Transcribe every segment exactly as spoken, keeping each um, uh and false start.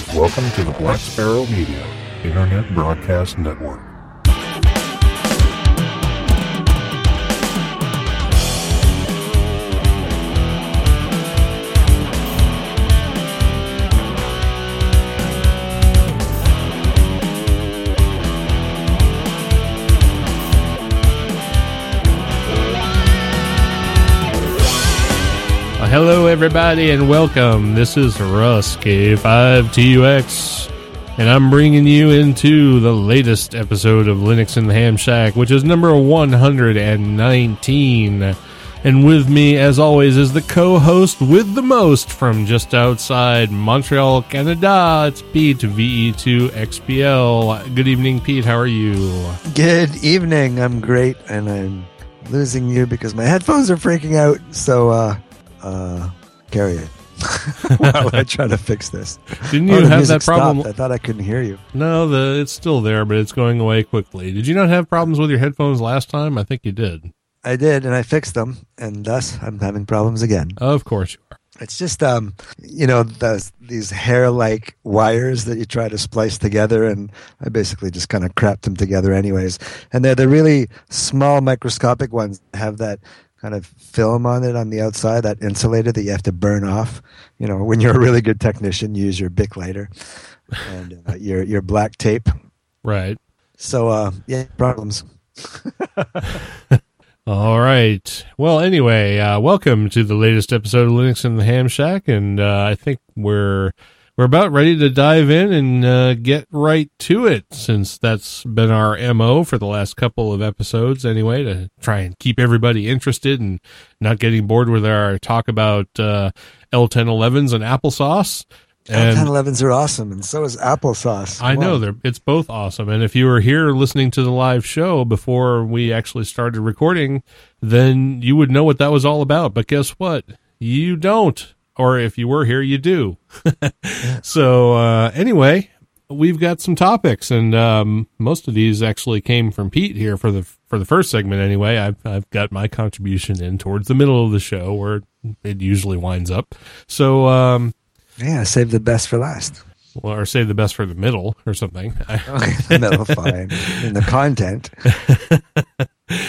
Welcome to the Black Sparrow Media Internet Broadcast Network. Hello everybody and welcome. This is Russ K five T U X and I'm bringing you into the latest episode of Linux in the Ham Shack, which is number one hundred nineteen. And with me as always is the co-host with the most from just outside Montreal, Canada. It's Pete, V E two X P L. Good evening, Pete. How are you? Good evening. I'm great, and I'm losing you because my headphones are freaking out. So, uh, Uh, carry it while I try to fix this. Didn't you oh, have that problem? Stopped. I thought I couldn't hear you. No, the it's still there, but it's going away quickly. Did you not have problems with your headphones last time? I think you did. I did, and I fixed them, and thus I'm having problems again. Of course you are. It's just, um, you know, those, these hair-like wires that you try to splice together, and I basically just kind of crapped them together anyways. And they're the really small, microscopic ones that have that kind of film on it on the outside, that insulator that you have to burn off. You know, when you're a really good technician, you use your Bic lighter and uh, your your black tape. Right. So, uh, yeah, problems. All right. Well, anyway, uh, welcome to the latest episode of Linux in the Ham Shack, and uh, I think we're we're about ready to dive in and uh, get right to it, since that's been our M O for the last couple of episodes anyway, to try and keep everybody interested and not getting bored with our talk about uh, L ten elevens and applesauce. L ten elevens are awesome, and so is applesauce. I know, they're, it's both awesome. And if you were here listening to the live show before we actually started recording, then you would know what that was all about. But guess what? You don't. Or if you were here, you do. So uh, anyway, we've got some topics, and um, most of these actually came from Pete here for the for the first segment. Anyway, I've I've got my contribution in towards the middle of the show where it usually winds up. So um, yeah, save the best for last. Well, or save the best for the middle or something. Okay, the middle, fine. In the content. uh,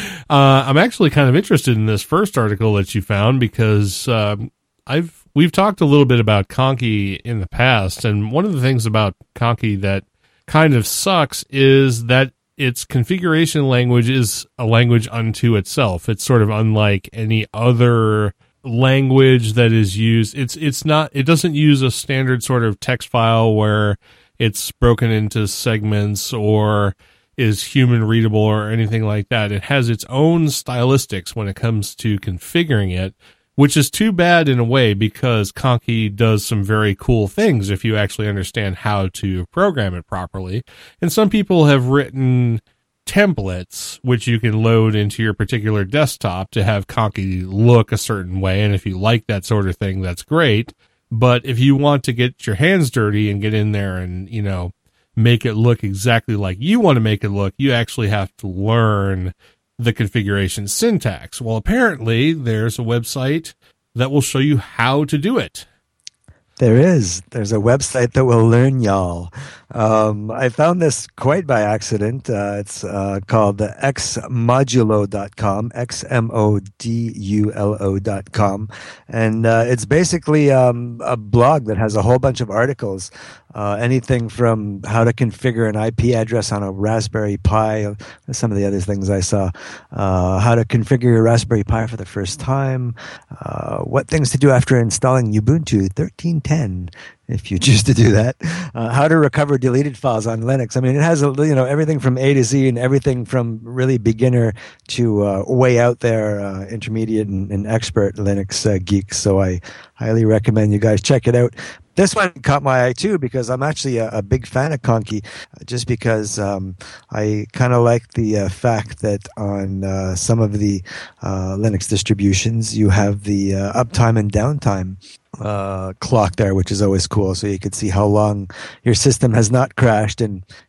I'm actually kind of interested in this first article that you found because um, I've we've talked a little bit about Conky in the past, and one of the things about Conky that kind of sucks is that its configuration language is a language unto itself. It's sort of unlike any other language that is used. It's it's not. It doesn't use a standard sort of text file where it's broken into segments or is human readable or anything like that. It has its own stylistics when it comes to configuring it, which is too bad in a way because Conky does some very cool things if you actually understand how to program it properly. And some people have written templates which you can load into your particular desktop to have Conky look a certain way. And if you like that sort of thing, that's great. But if you want to get your hands dirty and get in there and, you know, make it look exactly like you want to make it look, you actually have to learn the configuration syntax. Well, apparently there's a website that will show you how to do it. There is. There's a website that will learn y'all. Um, I found this quite by accident. Uh, it's uh, called x modulo dot com, X M O D U L O dot com. And uh, it's basically um, a blog that has a whole bunch of articles. Uh, anything from how to configure an I P address on a Raspberry Pi, some of the other things I saw, uh, how to configure your Raspberry Pi for the first time, uh, what things to do after installing Ubuntu thirteen ten, if you choose to do that, uh, how to recover deleted files on Linux. I mean, it has a, you know everything from A to Z and everything from really beginner to uh, way out there, uh, intermediate and, and expert Linux uh, geeks. So I highly recommend you guys check it out. This one caught my eye too because I'm actually a, a big fan of Conky, just because um, I kind of like the uh, fact that on uh, some of the uh, Linux distributions you have the uh, uptime and downtime uh, clock there, which is always cool. So you can see how long your system has not crashed, and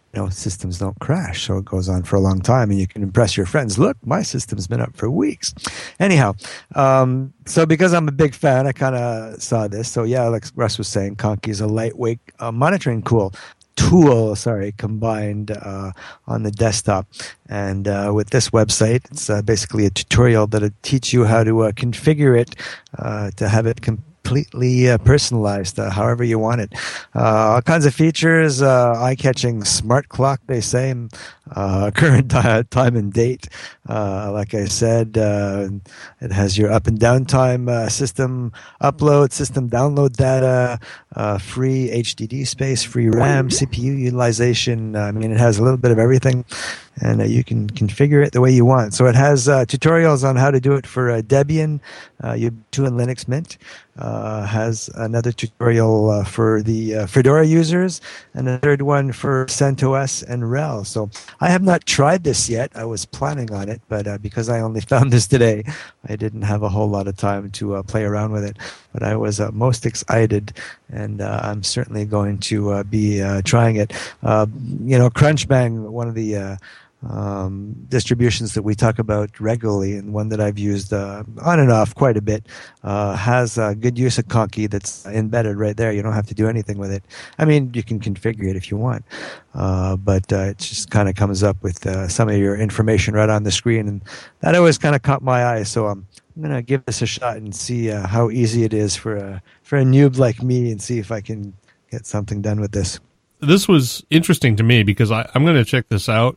you know, systems don't crash. So it goes on for a long time, and you can impress your friends. Look, my system's been up for weeks. Anyhow, um, so because I'm a big fan, I kind of saw this. So yeah, like Russ was saying, Conky is a lightweight uh, monitoring tool. Tool, sorry, combined uh, on the desktop. And uh, with this website, it's uh, basically a tutorial that'll teach you how to uh, configure it uh, to have it com- completely uh, personalized, uh, however you want it. Uh, all kinds of features, uh, eye-catching smart clock, they say, uh, current t- time and date. Uh, like I said, uh, it has your up and down time, uh, system upload, system download data, uh, free H D D space, free RAM, C P U utilization. I mean, it has a little bit of everything, and uh, you can configure it the way you want. So it has uh, tutorials on how to do it for uh, Debian, uh, Ubuntu, and Linux Mint. Uh, has another tutorial uh, for the uh, Fedora users, and a third one for CentOS and R H E L. So I have not tried this yet. I was planning on it, but uh, because I only found this today, I didn't have a whole lot of time to uh, play around with it. But I was uh, most excited, and uh, I'm certainly going to uh, be uh, trying it. Uh, you know, Crunchbang, one of the uh, um, distributions that we talk about regularly, and one that I've used uh, on and off quite a bit, uh, has uh, good use of Conky that's embedded right there. You don't have to do anything with it. I mean, you can configure it if you want, uh, but uh, it just kind of comes up with uh, some of your information right on the screen, and that always kind of caught my eye. So um, I'm going to give this a shot and see uh, how easy it is for a, for a noob like me, and see if I can get something done with this. This was interesting to me because I, I'm going to check this out.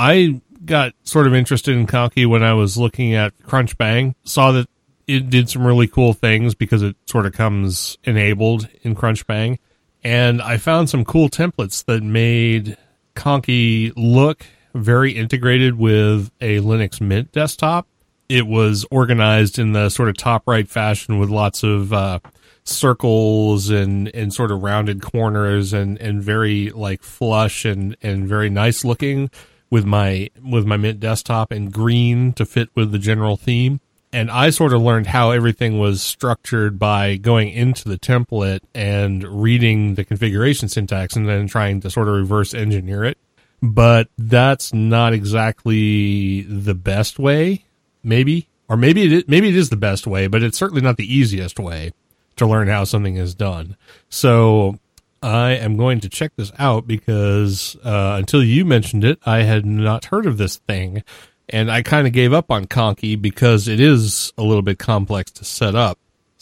I got sort of interested in Conky when I was looking at Crunchbang, saw that it did some really cool things because it sort of comes enabled in Crunchbang, and I found some cool templates that made Conky look very integrated with a Linux Mint desktop. It was organized in the sort of top right fashion with lots of uh, circles and, and sort of rounded corners and, and very like flush and, and very nice looking, with my with my Mint desktop, and green to fit with the general theme. And I sort of learned how everything was structured by going into the template and reading the configuration syntax and then trying to sort of reverse engineer it. But that's not exactly the best way, maybe. Or maybe it is, maybe it is the best way, but it's certainly not the easiest way to learn how something is done. So I am going to check this out because uh, until you mentioned it, I had not heard of this thing. And I kind of gave up on Conky because it is a little bit complex to set up.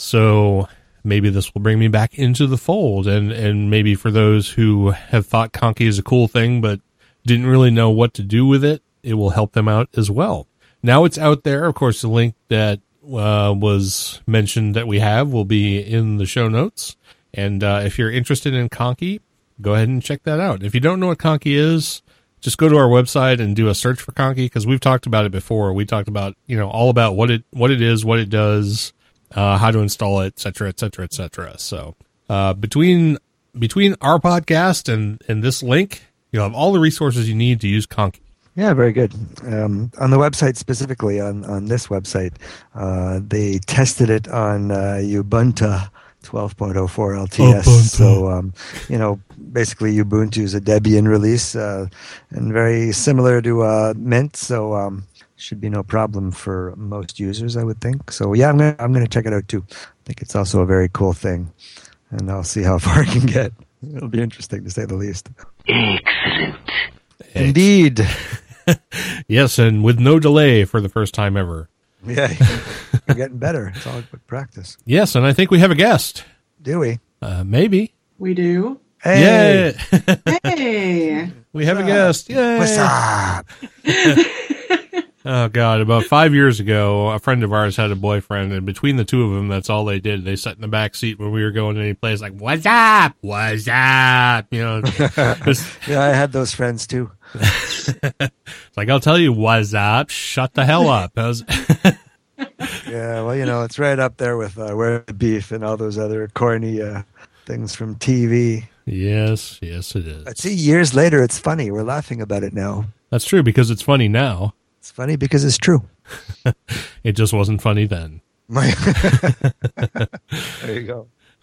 So maybe this will bring me back into the fold. And, and maybe for those who have thought Conky is a cool thing but didn't really know what to do with it, it will help them out as well. Now it's out there. Of course, the link that uh, was mentioned that we have will be in the show notes. And uh, if you're interested in Conky, go ahead and check that out. If you don't know what Conky is, just go to our website and do a search for Conky, because we've talked about it before. We talked about, you know, all about what it what it is, what it does, uh, how to install it, et cetera, et cetera, et cetera. So uh, between between our podcast and, and this link, you'll have all the resources you need to use Conky. Yeah, very good. Um, on the website specifically, on, on this website, uh, they tested it on uh, Ubuntu twelve point oh four L T S. Ubuntu. So, um, you know, basically Ubuntu is a Debian release, uh, and very similar to uh, Mint. So, um, should be no problem for most users, I would think. So, yeah, I'm gonna I'm gonna check it out too. I think it's also a very cool thing, and I'll see how far I can get. It'll be interesting to say the least. Excellent. Indeed. Yes, and with no delay for the first time ever. Yeah, we're getting better. It's all good practice. Yes, and I think we have a guest. Do we? Uh, maybe. We do. Hey. Yay! Hey. We have a guest. Yay! What's up? Oh, God. About five years ago, a friend of ours had a boyfriend, and between the two of them, that's all they did. They sat in the back seat when we were going to any place, like, what's up? What's up? You know, just, Yeah, I had those friends too. it's like, I'll tell you, what's up? Shut the hell up. I was, Yeah, well, you know, it's right up there with uh, Where the Beef and all those other corny uh, things from T V. yes, yes, it is. But see, years later, it's funny. We're laughing about it now. That's true, because it's funny now. It's funny because it's true. It just wasn't funny then. My there you go.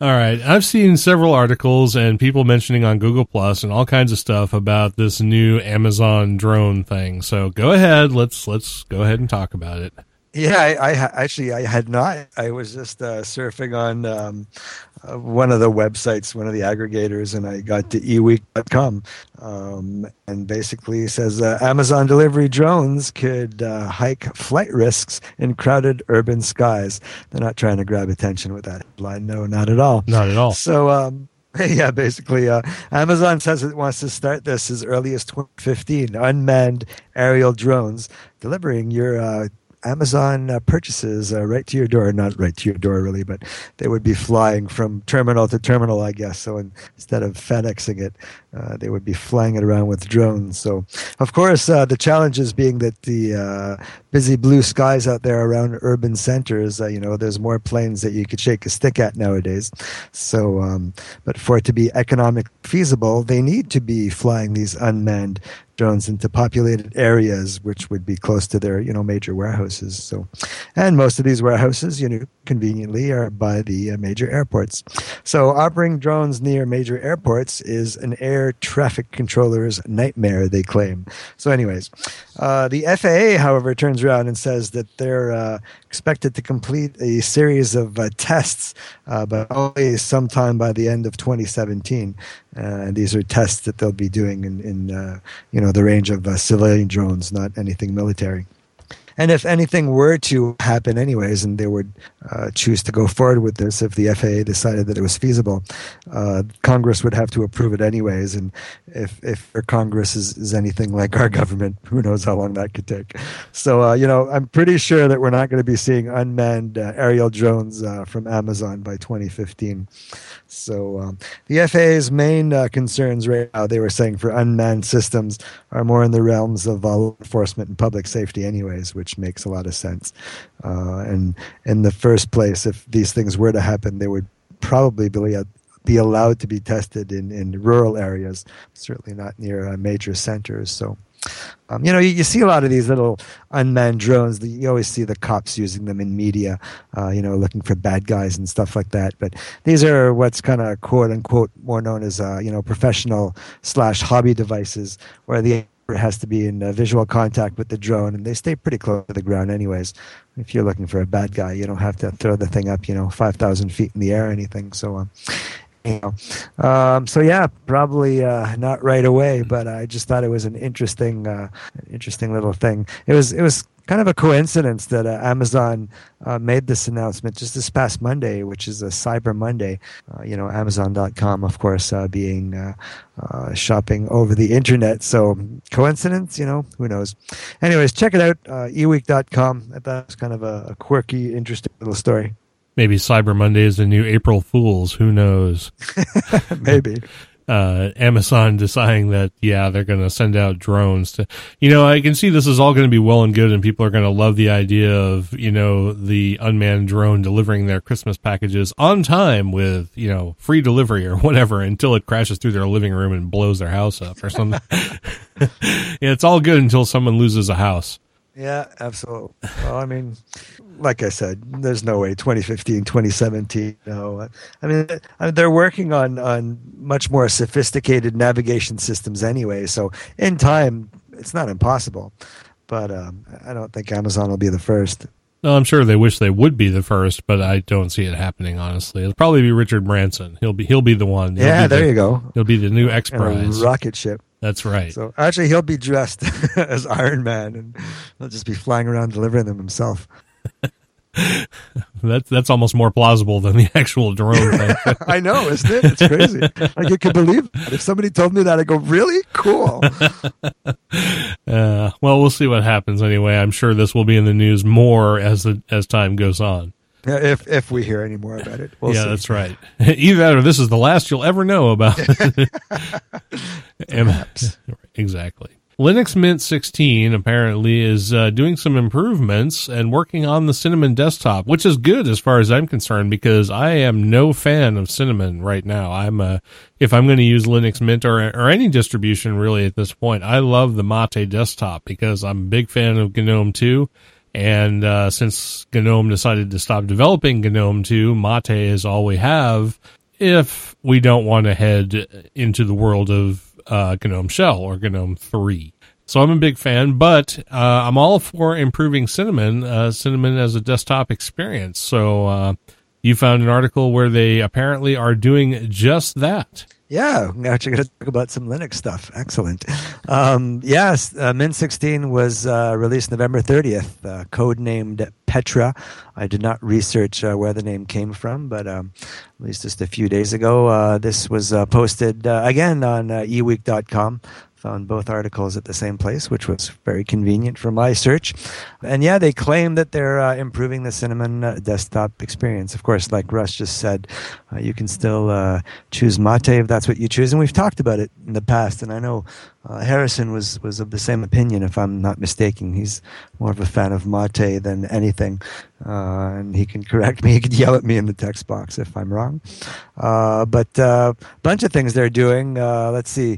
All right. I've seen several articles and people mentioning on Google Plus and all kinds of stuff about this new Amazon drone thing. So go ahead. Let's, let's go ahead and talk about it. Yeah, I, I actually I had not. I was just uh, surfing on um, uh, one of the websites, one of the aggregators, and I got to e week dot com, um, and basically says uh, Amazon delivery drones could uh, hike flight risks in crowded urban skies. They're not trying to grab attention with that headline. No, not at all. Not at all. So. Um, Yeah, basically, uh, Amazon says it wants to start this as early as twenty fifteen. Unmanned aerial drones delivering your uh, Amazon uh, purchases uh, right to your door. Not right to your door, really, but they would be flying from terminal to terminal, I guess. So in, instead of FedExing it, uh, they would be flying it around with drones. So, of course, uh, the challenges being that the uh, busy blue skies out there around urban centers, uh, you know, there's more planes that you could shake a stick at nowadays. So, um, but for it to be economic feasible, they need to be flying these unmanned drones into populated areas, which would be close to their, you know, major warehouses. So, and most of these warehouses, you know, conveniently are by the uh, major airports. So, operating drones near major airports is an air traffic controller's nightmare, they claim. So, anyways, uh, the F A A, however, turns around and says that they're uh, expected to complete a series of uh, tests, uh, but only sometime by the end of twenty seventeen. Uh, and these are tests that they'll be doing in, in uh, you know, the range of uh, civilian drones, not anything military. And if anything were to happen anyways, and they would uh, choose to go forward with this, if the F A A decided that it was feasible, uh, Congress would have to approve it anyways. And if, if our Congress is, is anything like our government, who knows how long that could take. So, uh, you know, I'm pretty sure that we're not going to be seeing unmanned uh, aerial drones uh, from Amazon by twenty fifteen. So um, the F A A's main uh, concerns right now, they were saying, for unmanned systems are more in the realms of uh, law enforcement and public safety anyways, which makes a lot of sense. Uh, and in the first place, if these things were to happen, they would probably be, uh, be allowed to be tested in, in rural areas, certainly not near uh, major centers. So, um, you know, you, you see a lot of these little unmanned drones. The, you always see the cops using them in media, uh, you know, looking for bad guys and stuff like that. But these are what's kind of quote unquote more known as, uh, you know, professional slash hobby devices, where the has to be in uh, visual contact with the drone, and they stay pretty close to the ground anyways. If you're looking for a bad guy, you don't have to throw the thing up, you know, five thousand feet in the air or anything. So, um, you know, um, so yeah, probably uh, not right away, but I just thought it was an interesting, uh, interesting little thing. It was, it was kind of a coincidence that uh, Amazon uh, made this announcement just this past Monday, which is a Cyber Monday. Uh, you know, Amazon dot com, of course, uh, being uh, uh, shopping over the internet. So coincidence, you know, who knows? Anyways, check it out, uh, e week dot com. I thought it was kind of a, a quirky, interesting little story. Maybe Cyber Monday is the new April Fool's. Who knows? Maybe. Uh, Amazon deciding that, yeah, they're going to send out drones to, you know, I can see this is all going to be well and good, and people are going to love the idea of, you know, the unmanned drone delivering their Christmas packages on time with, you know, free delivery or whatever, until it crashes through their living room and blows their house up or something. Yeah, it's all good until someone loses a house. Yeah, absolutely. Well, I mean, like I said, there's no way twenty fifteen, twenty seventeen. No, I mean, they're working on, on much more sophisticated navigation systems anyway. So in time, it's not impossible. But um, I don't think Amazon will be the first. No, I'm sure they wish they would be the first, but I don't see it happening. Honestly, it'll probably be Richard Branson. He'll be he'll be the one. He'll yeah, there the, you go. He'll be the new X Prize rocket ship. That's right. So actually, he'll be dressed as Iron Man, and he'll just be flying around delivering them himself. That's that's almost more plausible than the actual drone thing. I know, isn't it? It's crazy. Like, you can believe that. If somebody told me that, I'd go, really? Cool. Uh, well, we'll see what happens anyway. I'm sure this will be in the news more as the, as time goes on. Yeah, if if we hear any more about it. We'll yeah, see. That's right. Either that or this is the last you'll ever know about it. Perhaps. Exactly. Linux Mint sixteen apparently is uh, doing some improvements and working on the Cinnamon desktop, which is good as far as I'm concerned, because I am no fan of Cinnamon right now. I'm uh, if I'm going to use Linux Mint or or any distribution really at this point, I love the Mate desktop because I'm a big fan of GNOME two. And uh, since GNOME decided to stop developing GNOME two, Mate is all we have if we don't want to head into the world of uh, GNOME Shell or GNOME three. So I'm a big fan, but uh, I'm all for improving Cinnamon, uh, Cinnamon as a desktop experience. So uh, you found an article where they apparently are doing just that. Yeah, we're actually going to talk about some Linux stuff. Excellent. Um, yes, uh, Mint sixteen was uh, released November thirtieth, uh, codenamed Petra. I did not research uh, where the name came from, but um, at least just a few days ago, uh, this was uh, posted uh, again on uh, e week dot com. Found both articles at the same place, which was very convenient for my search. And yeah, they claim that they're uh, improving the Cinnamon uh, desktop experience. Of course, like Russ just said, uh, you can still uh, choose Mate if that's what you choose. And we've talked about it in the past, and I know uh, Harrison was, was of the same opinion, if I'm not mistaken. He's more of a fan of Mate than anything. Uh, and he can correct me. He can yell at me in the text box if I'm wrong. Uh, but a uh, bunch of things they're doing. Uh, let's see.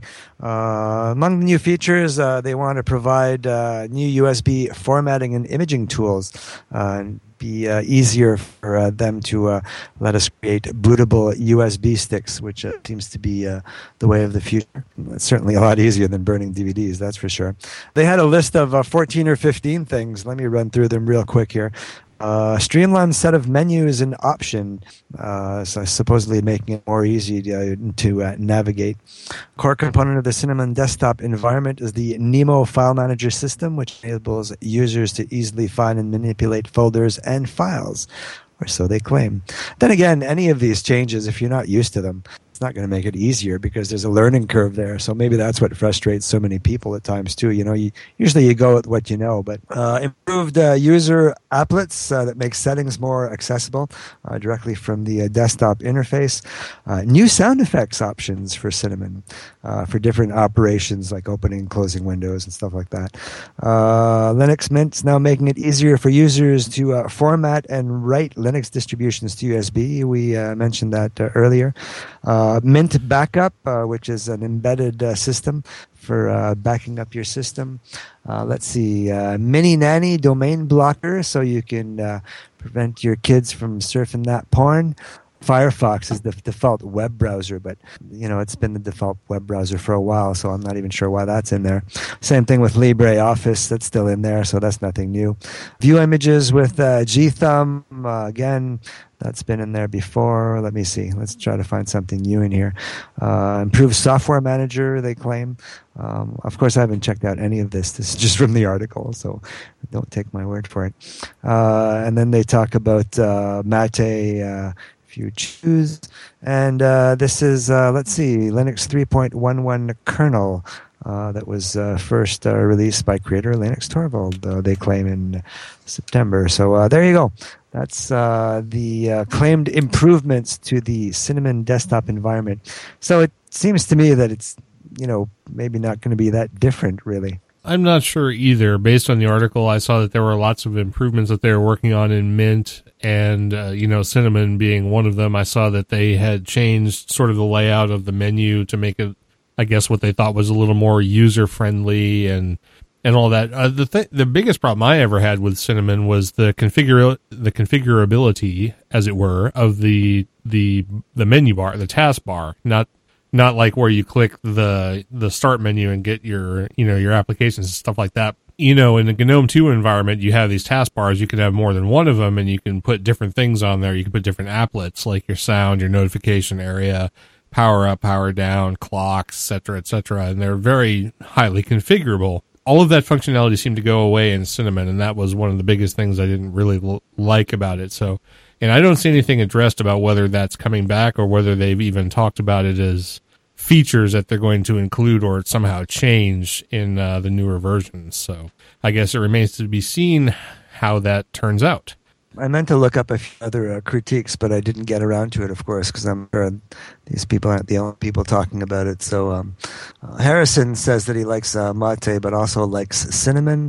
Uh, among the new features, uh, they want to provide uh, new U S B formatting and imaging tools. Uh, and be uh, easier for uh, them to uh, let us create bootable U S B sticks, which uh, seems to be uh, the way of the future. It's certainly a lot easier than burning D V Ds, that's for sure. They had a list of uh, fourteen or fifteen things. Let me run through them real quick here. Uh, streamlined set of menus and option, uh, so supposedly making it more easy to, to uh, navigate. Core component of the Cinnamon desktop environment is the Nemo file manager system, which enables users to easily find and manipulate folders and files, or so they claim. Then again, any of these changes, if you're not used to them, it's not going to make it easier because there's a learning curve there. So maybe that's what frustrates so many people at times too. You know, you, usually you go with what you know, but uh, improved uh, user applets uh, that make settings more accessible uh, directly from the uh, desktop interface. Uh, new sound effects options for Cinnamon uh, for different operations like opening and closing windows and stuff like that. Uh, Linux Mint's now making it easier for users to uh, format and write Linux distributions to U S B. We uh, mentioned that uh, earlier. Uh, Mint Backup, uh, which is an embedded uh, system for uh, backing up your system. Uh, let's see, uh, Mini Nanny domain blocker, so you can uh, prevent your kids from surfing that porn. Firefox is the default web browser, but you know it's been the default web browser for a while, so I'm not even sure why that's in there. Same thing with LibreOffice, that's still in there, so that's nothing new. View images with uh, G Thumb, uh, again, that's been in there before. Let me see. Let's try to find something new in here. Uh, improved software manager, they claim. Um, of course, I haven't checked out any of this. This is just from the article, so don't take my word for it. Uh, and then they talk about uh, Mate. Uh, you choose, and uh, this is uh, let's see, Linux three point eleven kernel uh, that was uh, first uh, released by creator Linus Torvald, uh, they claim in September. So uh, there you go. That's uh, the uh, claimed improvements to the Cinnamon desktop environment. So it seems to me that it's, you know, maybe not going to be that different, really. I'm not sure either. Based on the article, I saw that there were lots of improvements that they were working on in Mint, and, uh, you know, Cinnamon being one of them. I saw that they had changed sort of the layout of the menu to make it, I guess, what they thought was a little more user-friendly and and all that. Uh, the th- the biggest problem I ever had with Cinnamon was the configura- the configurability, as it were, of the the the menu bar, the taskbar, not Not like where you click the the start menu and get your, you know, your applications and stuff like that. You know, in the GNOME two environment, you have these taskbars. You can have more than one of them, and you can put different things on there. You can put different applets, like your sound, your notification area, power up, power down, clocks, et cetera, et cetera. And they're very highly configurable. All of that functionality seemed to go away in Cinnamon, and that was one of the biggest things I didn't really l- like about it. So, and I don't see anything addressed about whether that's coming back or whether they've even talked about it as features that they're going to include or somehow change in uh, the newer versions. So I guess it remains to be seen how that turns out. I meant to look up a few other uh, critiques, but I didn't get around to it, of course, because I'm sure these people aren't the only people talking about it. So um, uh, Harrison says that he likes uh, Mate, but also likes Cinnamon.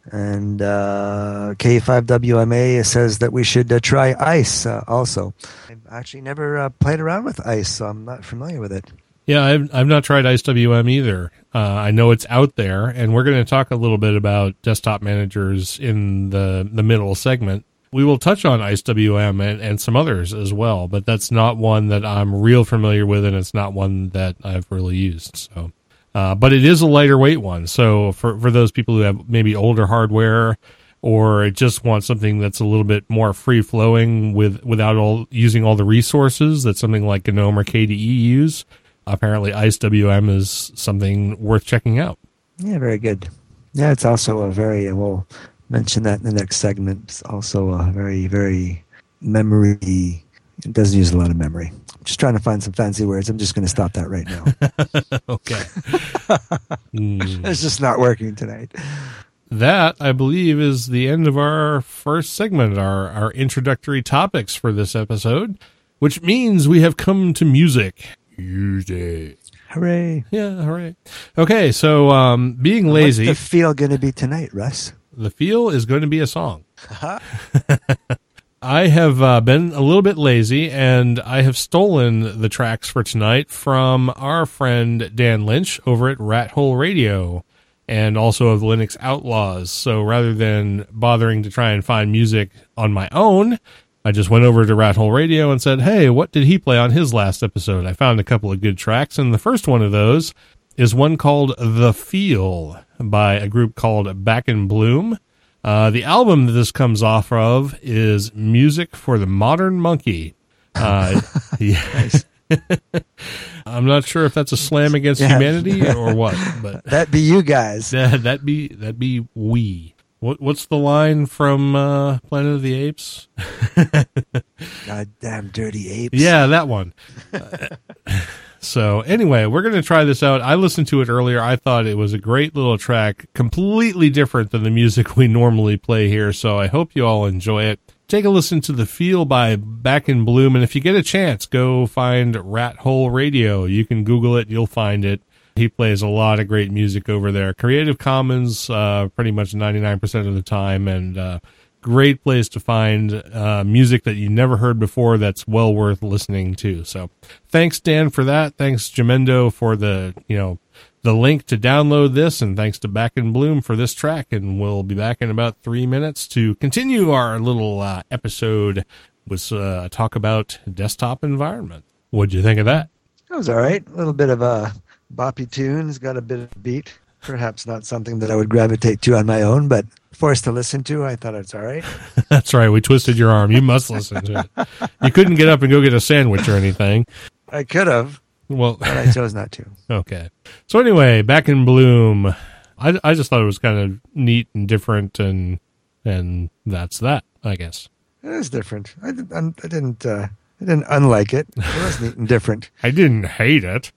And uh, K five W M A says that we should uh, try Ice uh, also. I've actually never uh, played around with Ice, so I'm not familiar with it. Yeah, I've, I've not tried Ice W M either. Uh, I know it's out there, and we're going to talk a little bit about desktop managers in the, the middle segment. We will touch on Ice W M and, and some others as well, but that's not one that I'm real familiar with, and it's not one that I've really used. So, uh, but it is a lighter weight one. So for, for those people who have maybe older hardware or just want something that's a little bit more free flowing with without all using all the resources that something like GNOME or K D E use, apparently Ice W M is something worth checking out. Yeah, very good. Yeah, it's also a very, we'll mention that in the next segment. It's also a very, very memory, it doesn't use a lot of memory. I'm just trying to find some fancy words. I'm just going to stop that right now. Okay. mm. It's just not working tonight. That, I believe, is the end of our first segment, our, our introductory topics for this episode, which means we have come to music. Music. Hooray. Yeah, hooray. Okay, so um, being lazy. What's the feel going to be tonight, Russ? The feel is going to be a song. I have uh, been a little bit lazy, and I have stolen the tracks for tonight from our friend Dan Lynch over at Rat Hole Radio, and also of Linux Outlaws. So rather than bothering to try and find music on my own, I just went over to Rat Hole Radio and said, hey, what did he play on his last episode? I found a couple of good tracks, and the first one of those is one called The Feel by a group called Back in Bloom. Uh, the album that this comes off of is Music for the Modern Monkey. Uh, yeah. I'm not sure if that's a slam against yeah. humanity or what, but that be you guys. That that be that be we. What what's the line from uh, Planet of the Apes? Goddamn dirty apes. Yeah, that one. uh, So anyway, we're going to try this out. I listened to it earlier. I thought it was a great little track, completely different than the music we normally play here. So I hope you all enjoy it. Take a listen to The Feel by Back in Bloom. And if you get a chance, go find Rat Hole Radio. You can Google it. You'll find it. He plays a lot of great music over there. Creative Commons, uh, pretty much ninety-nine percent of the time. And, uh, great place to find uh, music that you never heard before that's well worth listening to. So thanks, Dan, for that. Thanks, Jamendo, for the, you know, the link to download this. And thanks to Back in Bloom for this track. And we'll be back in about three minutes to continue our little uh, episode with uh, talk about desktop environment. What'd you think of that? That was all right. A little bit of a boppy tune. It's got a bit of beat. Perhaps not something that I would gravitate to on my own, but forced to listen to, I thought it's all right. That's right. We twisted your arm. You must listen to it. You couldn't get up and go get a sandwich or anything. I could have, well, but I chose not to. Okay. So anyway, Back in Bloom. I, I just thought it was kind of neat and different, and and that's that, I guess. It is different. I didn't. I didn't. Uh, I didn't unlike it. It was neat and different. I didn't hate it.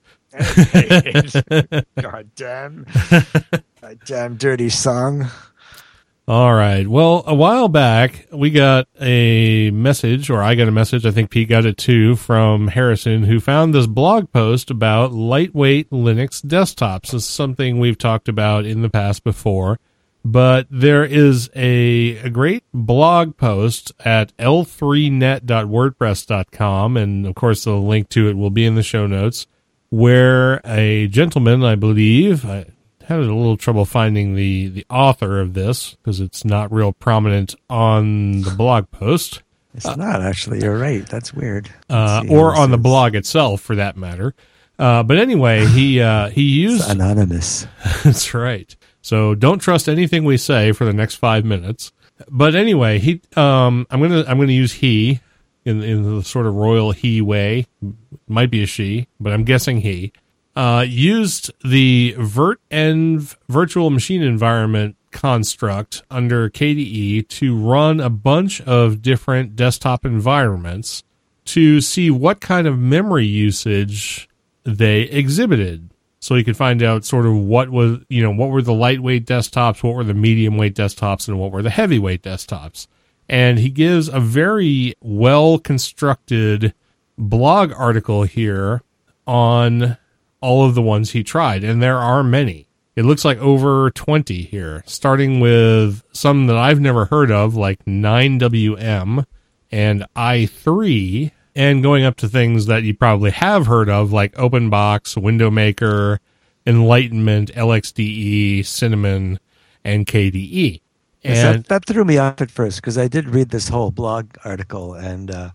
God damn. God damn dirty song. All right. Well, a while back, we got a message, or I got a message, I think Pete got it too, from Harrison, who found this blog post about lightweight Linux desktops. This is something we've talked about in the past before, but there is a, a great blog post at l three net dot wordpress dot com, and of course the link to it will be in the show notes, where a gentleman, I believe, I had a little trouble finding the, the author of this because it's not real prominent on the blog post. It's uh, not, actually. You're right. That's weird. Uh, or on the blog itself, for that matter. Uh, but anyway, he uh, he used... It's anonymous. That's right. So don't trust anything we say for the next five minutes. But anyway, he um, I'm gonna I'm gonna use he in in the sort of royal he way. Might be a she, but I'm guessing he. Uh, used the virtenv virtual machine environment construct under K D E to run a bunch of different desktop environments to see what kind of memory usage they exhibited. So you could find out sort of what was, you know, what were the lightweight desktops, what were the medium weight desktops, and what were the heavyweight desktops. And he gives a very well constructed blog article here on all of the ones he tried, and there are many. It looks like over twenty here, starting with some that I've never heard of, like nine W M and i three, and going up to things that you probably have heard of, like OpenBox, Window Maker, Enlightenment, L X D E, Cinnamon, and K D E. And that, that threw me off at first because I did read this whole blog article and uh,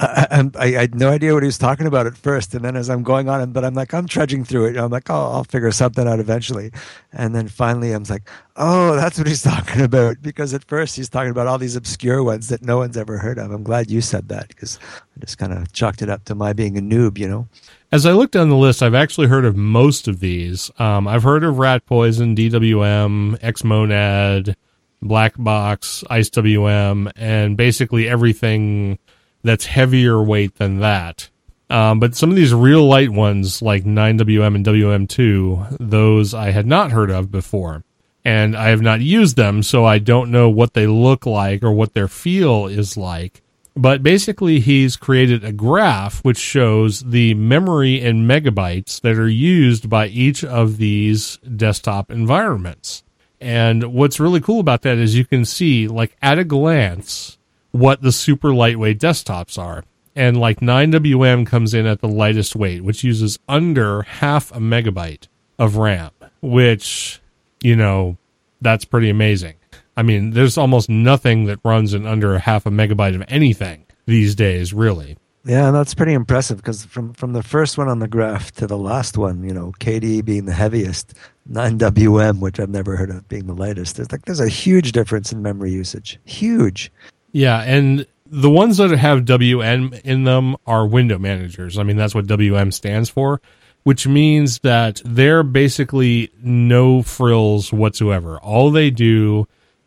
I, I, I had no idea what he was talking about at first. And then as I'm going on, but I'm like, I'm trudging through it. I'm like, oh, I'll figure something out eventually. And then finally I'm like, oh, that's what he's talking about. Because at first he's talking about all these obscure ones that no one's ever heard of. I'm glad you said that because I just kind of chalked it up to my being a noob, you know? As I look down the list, I've actually heard of most of these. Um, I've heard of Rat Poison, D W M, Xmonad, Black Box, Ice W M, and basically everything that's heavier weight than that. Um, but some of these real light ones, like nine W M and W M two, those I had not heard of before. And I have not used them, so I don't know what they look like or what their feel is like. But basically, he's created a graph which shows the memory in megabytes that are used by each of these desktop environments. And what's really cool about that is you can see, like, at a glance, what the super lightweight desktops are. And, like, nine W M comes in at the lightest weight, which uses under half a megabyte of RAM, which, you know, that's pretty amazing. I mean, there's almost nothing that runs in under half a megabyte of anything these days, really. Yeah, that's pretty impressive because from, from the first one on the graph to the last one, you know, K D E being the heaviest, nine W M, which I've never heard of, being the lightest. There's like there's a huge difference in memory usage. Huge. Yeah, and the ones that have W M in them are window managers. I mean, that's what W M stands for, which means that they're basically no frills whatsoever. All they do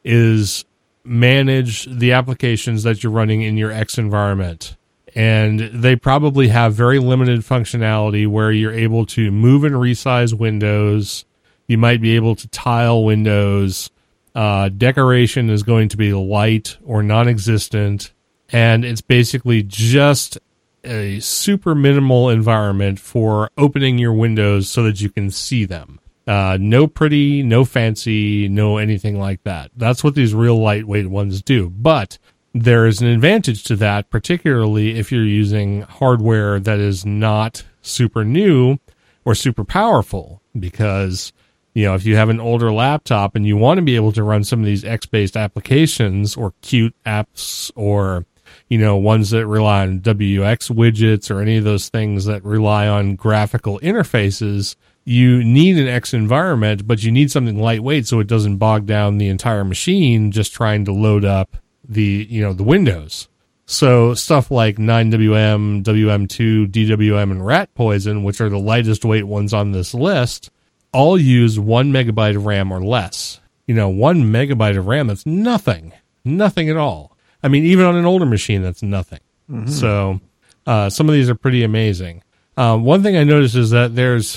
is manage the applications that you're running in your X environment. And they probably have very limited functionality where you're able to move and resize windows. You might be able to tile windows. Uh, decoration is going to be light or non-existent. And it's basically just a super minimal environment for opening your windows so that you can see them. Uh, no pretty, no fancy, no anything like that. That's what these real lightweight ones do. But there is an advantage to that, particularly if you're using hardware that is not super new or super powerful, because, you know, if you have an older laptop and you want to be able to run some of these X-based applications or Qt apps or, you know, ones that rely on W X widgets or any of those things that rely on graphical interfaces, you need an X environment, but you need something lightweight so it doesn't bog down the entire machine just trying to load up the, you know, the windows. So stuff like nine W M, W M two, D W M, and Rat Poison, which are the lightest weight ones on this list, all use one megabyte of RAM or less. You know, one megabyte of RAM, that's nothing. Nothing at all. I mean, even on an older machine, that's nothing. Mm-hmm. So uh, some of these are pretty amazing. Uh, one thing I noticed is that there's,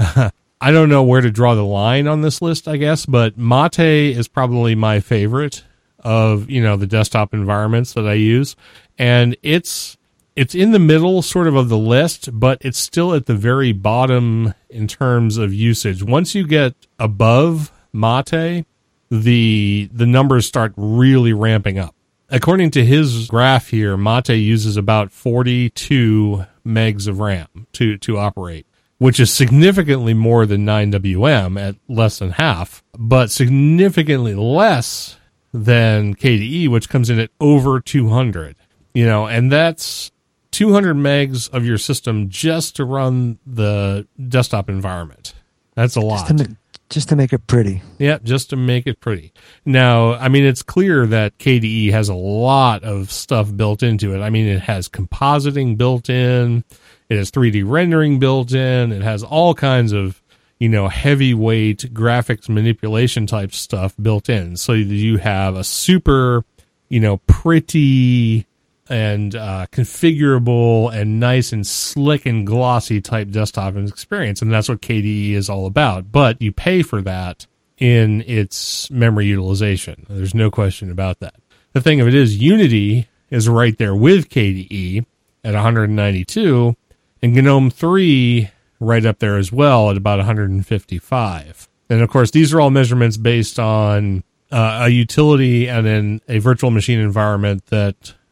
I don't know where to draw the line on this list, I guess, but Mate is probably my favorite of, you know, the desktop environments that I use. And it's it's in the middle sort of of the list, but it's still at the very bottom in terms of usage. Once you get above Mate, the the numbers start really ramping up. According to his graph here, Mate uses about forty-two megs of RAM to, to operate, which is significantly more than nine W M at less than half, but significantly less than K D E, which comes in at over two hundred. You know, and that's two hundred megs of your system just to run the desktop environment. That's a lot. Just to, just to make it pretty. Yeah, just to make it pretty. Now, I mean, it's clear that K D E has a lot of stuff built into it. I mean, it has compositing built in. It has three D rendering built in. It has all kinds of, you know, heavyweight graphics manipulation type stuff built in. So you have a super, you know, pretty and uh, configurable and nice and slick and glossy type desktop experience. And that's what K D E is all about. But you pay for that in its memory utilization. There's no question about that. The thing of it is, Unity is right there with K D E at one hundred ninety-two, and GNOME three right up there as well at about one hundred fifty-five. And of course, these are all measurements based on uh, a utility and then a virtual machine environment that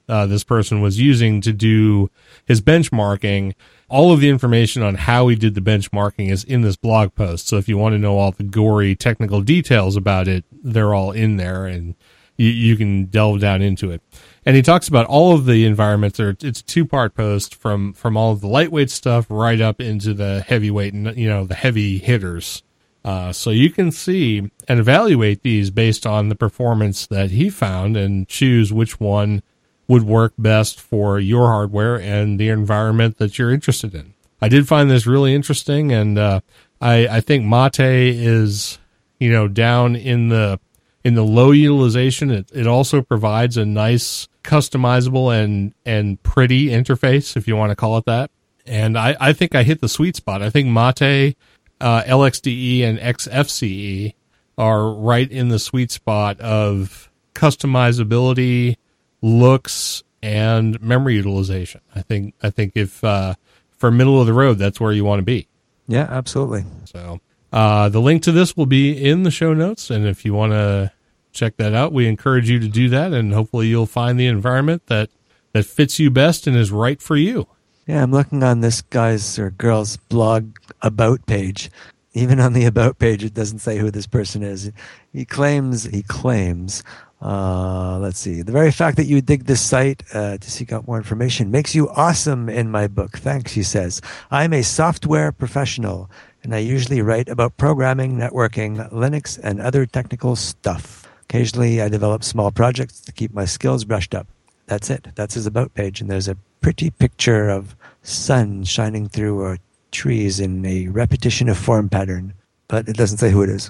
uh, this person was using to do his benchmarking. All of the information on how he did the benchmarking is in this blog post. So if you want to know all the gory technical details about it, they're all in there, and you, you can delve down into it. And he talks about all of the environments. It's a two-part post from, from all of the lightweight stuff right up into the heavyweight, you know, the heavy hitters. Uh, so you can see and evaluate these based on the performance that he found and choose which one would work best for your hardware and the environment that you're interested in. I did find this really interesting, and uh, I, I think Mate is, you know, down in the in the low utilization. It, it also provides a nice customizable and and pretty interface, if you want to call it that. And I, I think I hit the sweet spot. I think Mate, uh, L X D E, and X F C E are right in the sweet spot of customizability, looks, and memory utilization. I think I think if uh, for middle of the road, that's where you want to be. Yeah, absolutely. So uh, the link to this will be in the show notes, and if you want to check that out, we encourage you to do that, and hopefully you'll find the environment that, that fits you best and is right for you. Yeah, I'm looking on this guy's or girl's blog about page. Even on the about page, it doesn't say who this person is. He claims, he claims, uh, let's see, the very fact that you dig this site uh, to seek out more information makes you awesome in my book. Thanks, he says. I'm a software professional, and I usually write about programming, networking, Linux, and other technical stuff. Occasionally, I develop small projects to keep my skills brushed up. That's it. That's his about page, and there's a pretty picture of sun shining through uh, trees in a repetition of form pattern, but it doesn't say who it is.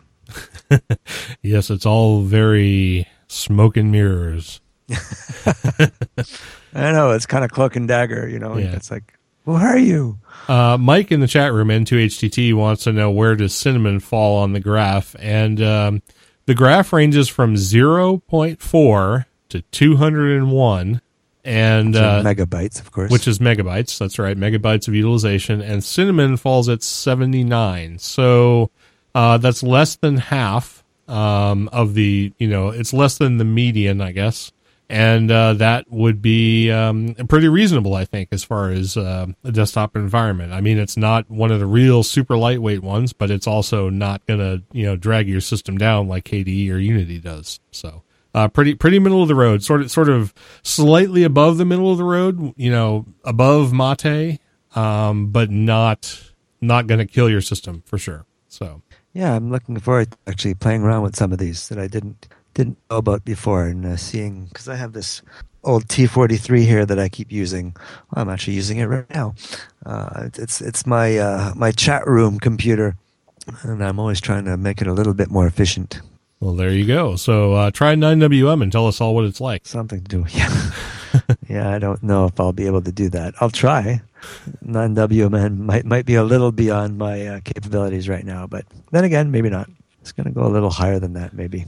Yes, it's all very smoke and mirrors. I know, it's kind of cloak and dagger, you know. Yeah. It's like, who are you? Uh, Mike in the chat room, N two H T T, wants to know where does Cinnamon fall on the graph, and um, the graph ranges from zero point four to two hundred one. And uh, megabytes, of course, which is megabytes. That's right, megabytes of utilization. And Cinnamon falls at seventy-nine. So uh, that's less than half um, of the, you know, it's less than the median, I guess. And uh, that would be um, pretty reasonable, I think, as far as uh, a desktop environment. I mean, it's not one of the real super lightweight ones, but it's also not going to, you know, drag your system down like K D E or Unity does. So. Uh, pretty, pretty middle of the road, sort of, sort of slightly above the middle of the road, you know, above Mate, um, but not, not going to kill your system for sure. So, yeah, I'm looking forward to actually playing around with some of these that I didn't, didn't know about before, and uh, seeing, cause I have this old T forty-three here that I keep using. Well, I'm actually using it right now. Uh, it's, it's my, uh, my chat room computer, and I'm always trying to make it a little bit more efficient. Well, there you go. So uh, try nine W M and tell us all what it's like. Something to do. Yeah. Yeah, I don't know if I'll be able to do that. I'll try. nine W M might might be a little beyond my uh, capabilities right now, but then again, maybe not. It's going to go a little higher than that, maybe.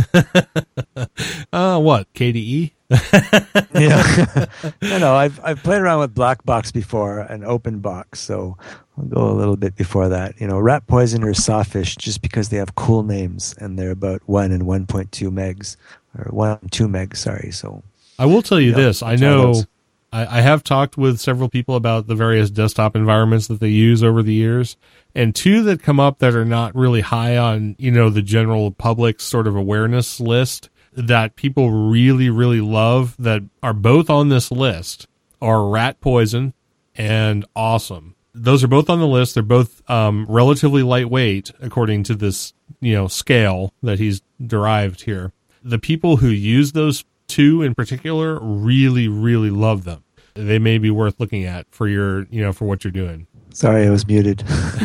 uh, what, K D E? Yeah. No, no, I've, I've played around with Black Box before and Open Box, so I'll go a little bit before that. You know, Rat Poison or Sawfish, just because they have cool names, and they're about one and one point two megs, or one and two megs, sorry. So I will tell you, you this. Know, I know I, I have talked with several people about the various desktop environments that they use over the years, and two that come up that are not really high on, you know, the general public sort of awareness list that people really, really love that are both on this list are Rat Poison and Awesome. Those are both on the list. They're both um, relatively lightweight according to this, you know, scale that he's derived here. The people who use those two in particular really, really love them. They may be worth looking at for your, you know, for what you're doing. Sorry, I was muted.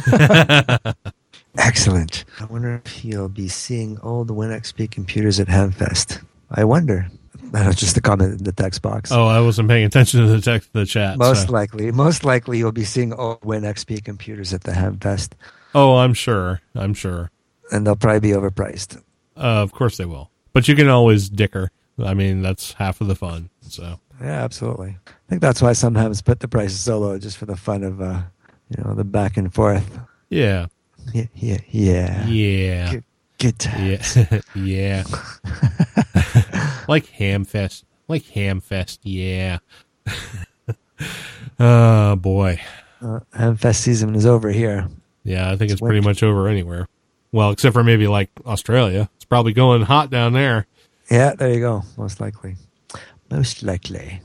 Excellent. I wonder if you'll be seeing old WinXP computers at HamFest. I wonder. That's just a comment in the text box. Oh, I wasn't paying attention to the text, the chat. Most so. likely. Most likely you'll be seeing old WinXP computers at the HamFest. Oh, I'm sure. I'm sure. And they'll probably be overpriced. Uh, of course they will. But you can always dicker. I mean, that's half of the fun. So yeah, absolutely. I think that's why sometimes put the prices so low, just for the fun of, uh, you know, the back and forth. Yeah. Yeah, yeah, yeah. Yeah. Good, good times. Yeah. Yeah. Like Hamfest. Like Hamfest, yeah. Oh, boy. Uh, Hamfest season is over here. Yeah, I think it's, It's pretty winter. much over anywhere. Well, except for maybe like Australia. It's probably going hot down there. Yeah, there you go. Most likely. Most likely.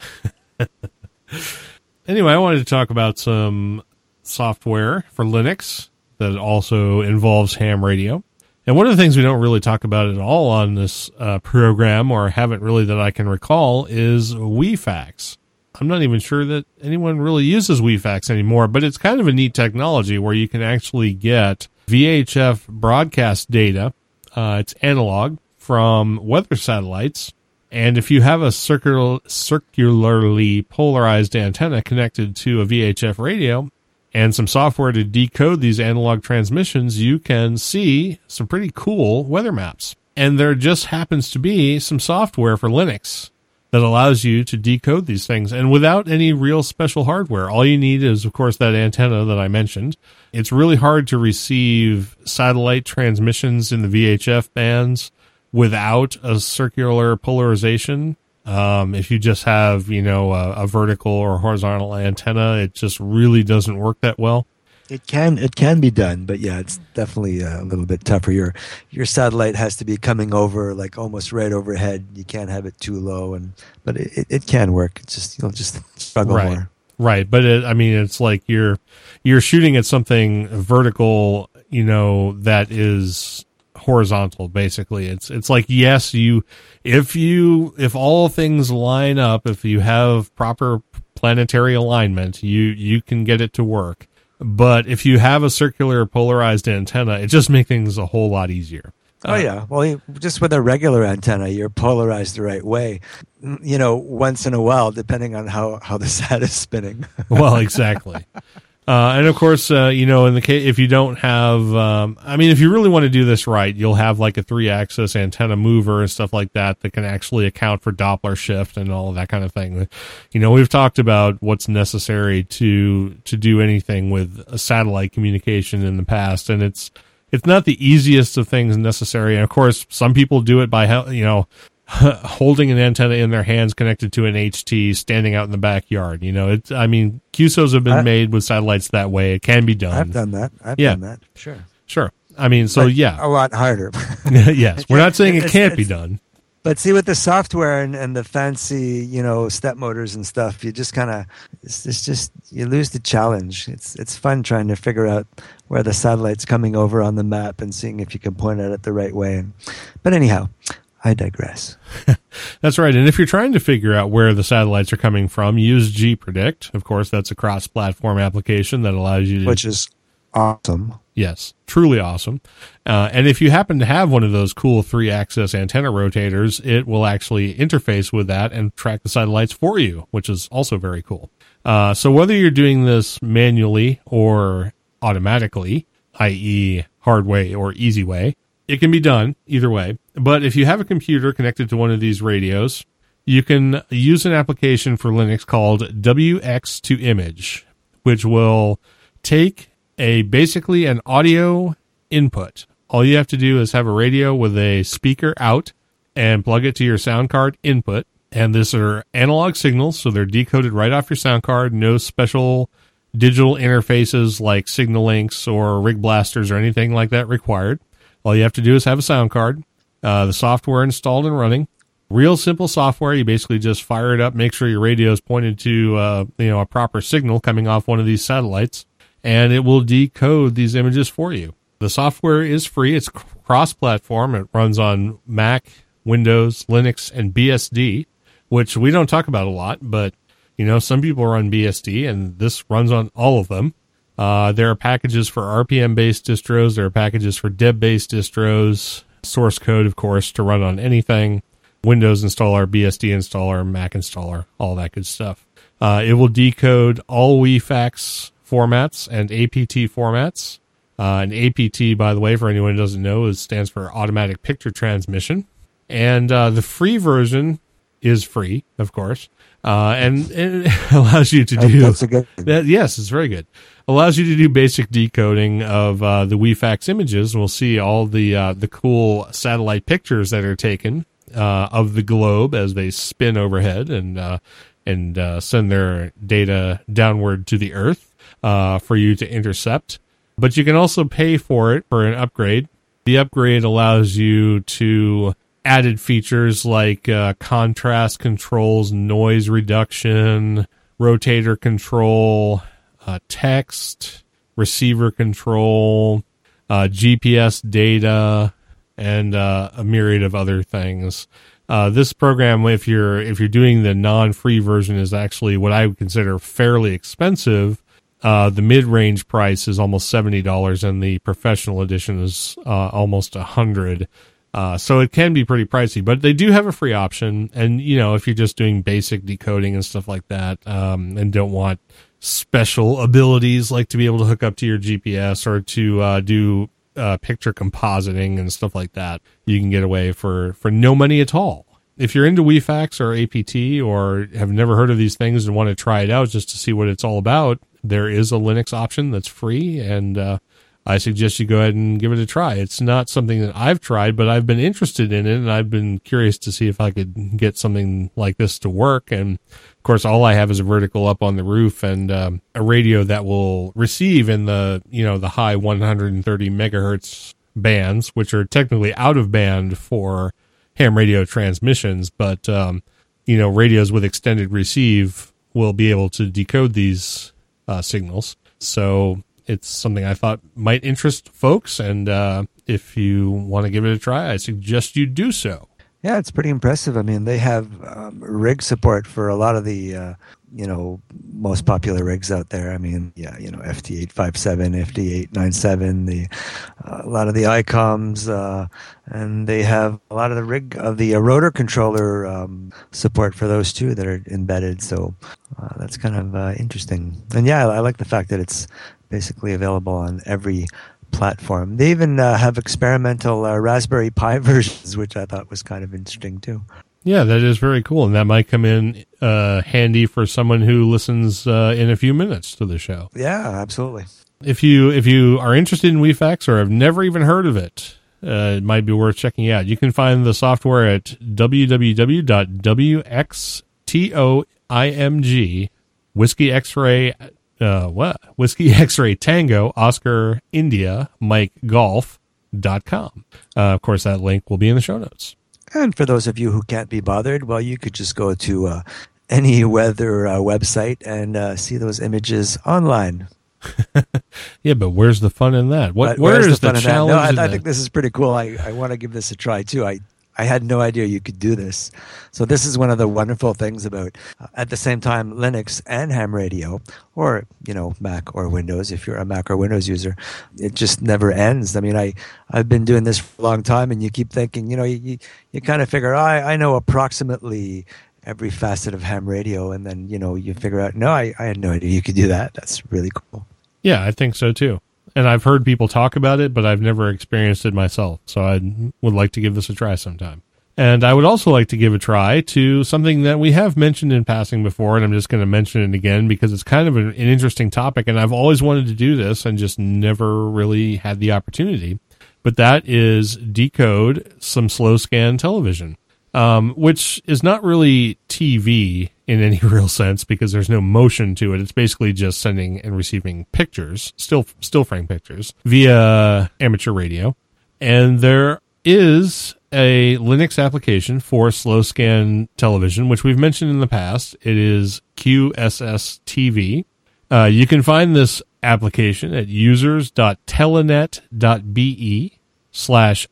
Anyway, I wanted to talk about some software for Linux that also involves ham radio. And one of the things we don't really talk about at all on this uh, program, or haven't really that I can recall, is WeFax. I'm not even sure that anyone really uses WeFax anymore, but it's kind of a neat technology where you can actually get V H F broadcast data. Uh, it's analog from weather satellites. And if you have a circular, circularly polarized antenna connected to a V H F radio and some software to decode these analog transmissions, you can see some pretty cool weather maps. And there just happens to be some software for Linux that allows you to decode these things, and without any real special hardware. All you need is, of course, that antenna that I mentioned. It's really hard to receive satellite transmissions in the V H F bands without a circular polarization. Um, if you just have, you know, a, a vertical or horizontal antenna, it just really doesn't work that well. It can it can be done, but yeah, it's definitely a little bit tougher. Your your satellite has to be coming over like almost right overhead. You can't have it too low, and but it, it, it can work. It's just you'll just struggle Right. more. Right, but it, I mean, it's like you're you're shooting at something vertical, you know, that is horizontal. Basically, it's it's like, yes, you if you if all things line up, if you have proper planetary alignment, you you can get it to work. But if you have a circular polarized antenna, it just makes things a whole lot easier. Oh, yeah. Well, you, just with a regular antenna, you're polarized the right way, you know, once in a while, depending on how, how the sat is spinning. Well, exactly. Uh, and of course, uh, you know, in the case, if you don't have, um, I mean, if you really want to do this right, you'll have like a three axis antenna mover and stuff like that that can actually account for Doppler shift and all of that kind of thing. You know, we've talked about what's necessary to, to do anything with a satellite communication in the past, and it's, it's not the easiest of things necessary. And of course, some people do it by, you know, holding an antenna in their hands connected to an H T, standing out in the backyard. You know, it's, I mean, Q S Os have been I, made with satellites that way. It can be done. I've done that. I've yeah. done that. Sure. Sure. I mean, so but yeah. A lot harder. Yes. We're not saying it It's- can't be it's- done. But see, with the software and, and the fancy, you know, step motors and stuff, you just kind of, it's, it's just, you lose the challenge. It's it's fun trying to figure out where the satellite's coming over on the map and seeing if you can point at it the right way. And, but anyhow, I digress. That's right. And if you're trying to figure out where the satellites are coming from, use gPredict. Of course, that's a cross-platform application that allows you to... Which is awesome. Yes, truly awesome. Uh, and if you happen to have one of those cool three-axis antenna rotators, it will actually interface with that and track the satellites for you, which is also very cool. Uh, so whether you're doing this manually or automatically, that is hard way or easy way, it can be done either way. But if you have a computer connected to one of these radios, you can use an application for Linux called W X to Image, which will take a basically an audio input. All you have to do is have a radio with a speaker out and plug it to your sound card input. And these are analog signals, so they're decoded right off your sound card. No special digital interfaces like signal links or rig blasters or anything like that required. All you have to do is have a sound card, uh, the software installed and running. Real simple software. You basically just fire it up, make sure your radio is pointed to uh, you know a proper signal coming off one of these satellites, and it will decode these images for you. The software is free. It's cross-platform. It runs on Mac, Windows, Linux, and B S D, which we don't talk about a lot, but you know some people run B S D, and this runs on all of them. Uh, there are packages for R P M-based distros. There are packages for Deb-based distros. Source code, of course, to run on anything. Windows installer, B S D installer, Mac installer, all that good stuff. Uh, it will decode all WeFax formats and A P T formats. Uh, and A P T, by the way, for anyone who doesn't know, is stands for Automatic Picture Transmission. And uh, the free version is free, of course, uh, and it allows you to do... That's a good that. Yes, it's very good. Allows you to do basic decoding of uh, the WeFax images. We'll see all the uh, the cool satellite pictures that are taken uh, of the globe as they spin overhead and uh, and uh, send their data downward to the Earth uh, for you to intercept. But you can also pay for it for an upgrade. The upgrade allows you to added features like uh, contrast controls, noise reduction, rotator control, uh, text, receiver control, uh, G P S data, and uh, a myriad of other things. Uh, this program, if you're if you're doing the non-free version, is actually what I would consider fairly expensive. Uh, the mid-range price is almost seventy dollars, and the professional edition is uh, almost one hundred dollars. Uh, so it can be pretty pricey, but they do have a free option. And, you know, if you're just doing basic decoding and stuff like that, um, and don't want special abilities like to be able to hook up to your G P S or to uh, do uh, picture compositing and stuff like that, you can get away for, for no money at all. If you're into WeFax or A P T or have never heard of these things and want to try it out just to see what it's all about, there is a Linux option that's free, and uh, I suggest you go ahead and give it a try. It's not something that I've tried, but I've been interested in it, and I've been curious to see if I could get something like this to work. And, of course, all I have is a vertical up on the roof and um, a radio that will receive in the, you know, the high one hundred thirty megahertz bands, which are technically out of band for ham radio transmissions, but, um, you know, radios with extended receive will be able to decode these uh, signals. So it's something I thought might interest folks, and uh, if you want to give it a try, I suggest you do so. Yeah, it's pretty impressive. I mean, they have um, rig support for a lot of the, uh, you know, most popular rigs out there. I mean, yeah, you know, F T eight fifty-seven, F T eight ninety-seven, the uh, a lot of the I COMs, uh, and they have a lot of the rig of the uh, rotor controller um, support for those too that are embedded. So uh, that's kind of uh, interesting. And yeah, I, I like the fact that it's basically available on every platform. They even uh, have experimental uh, Raspberry Pi versions, which I thought was kind of interesting too. Yeah, that is very cool, and that might come in uh, handy for someone who listens uh, in a few minutes to the show. Yeah, absolutely. If you if you are interested in WeFax or have never even heard of it, uh, it might be worth checking out. You can find the software at w w w dot w x toimg Whiskey X-ray uh, what Whiskey X-ray Tango Oscar India Mike Golf dot com. Uh, of course, that link will be in the show notes. And for those of you who can't be bothered, well, you could just go to uh, any weather uh, website and uh, see those images online. Yeah, but where's the fun in that? What? But where is the, the fun challenge? In that? No, I, I in think that? this is pretty cool. I, I want to give this a try too. I I had no idea you could do this. So this is one of the wonderful things about, uh, at the same time, Linux and ham radio, or, you know, Mac or Windows, if you're a Mac or Windows user. It just never ends. I mean, I, I've been doing this for a long time, and you keep thinking, you know, you, you, you kind of figure, oh, I, I know approximately every facet of ham radio, and then, you know, you figure out, no, I, I had no idea you could do that. That's really cool. Yeah, I think so too. And I've heard people talk about it, but I've never experienced it myself. So I would like to give this a try sometime. And I would also like to give a try to something that we have mentioned in passing before, and I'm just going to mention it again because it's kind of an, an interesting topic, and I've always wanted to do this and just never really had the opportunity. But that is decode some slow scan television, um, which is not really T V in any real sense because there's no motion to it. It's basically just sending and receiving pictures, still still frame pictures, via amateur radio. And there is a Linux application for slow scan television, which we've mentioned in the past. It is Q S S T V. Uh, you can find this application at users.telenet.be slash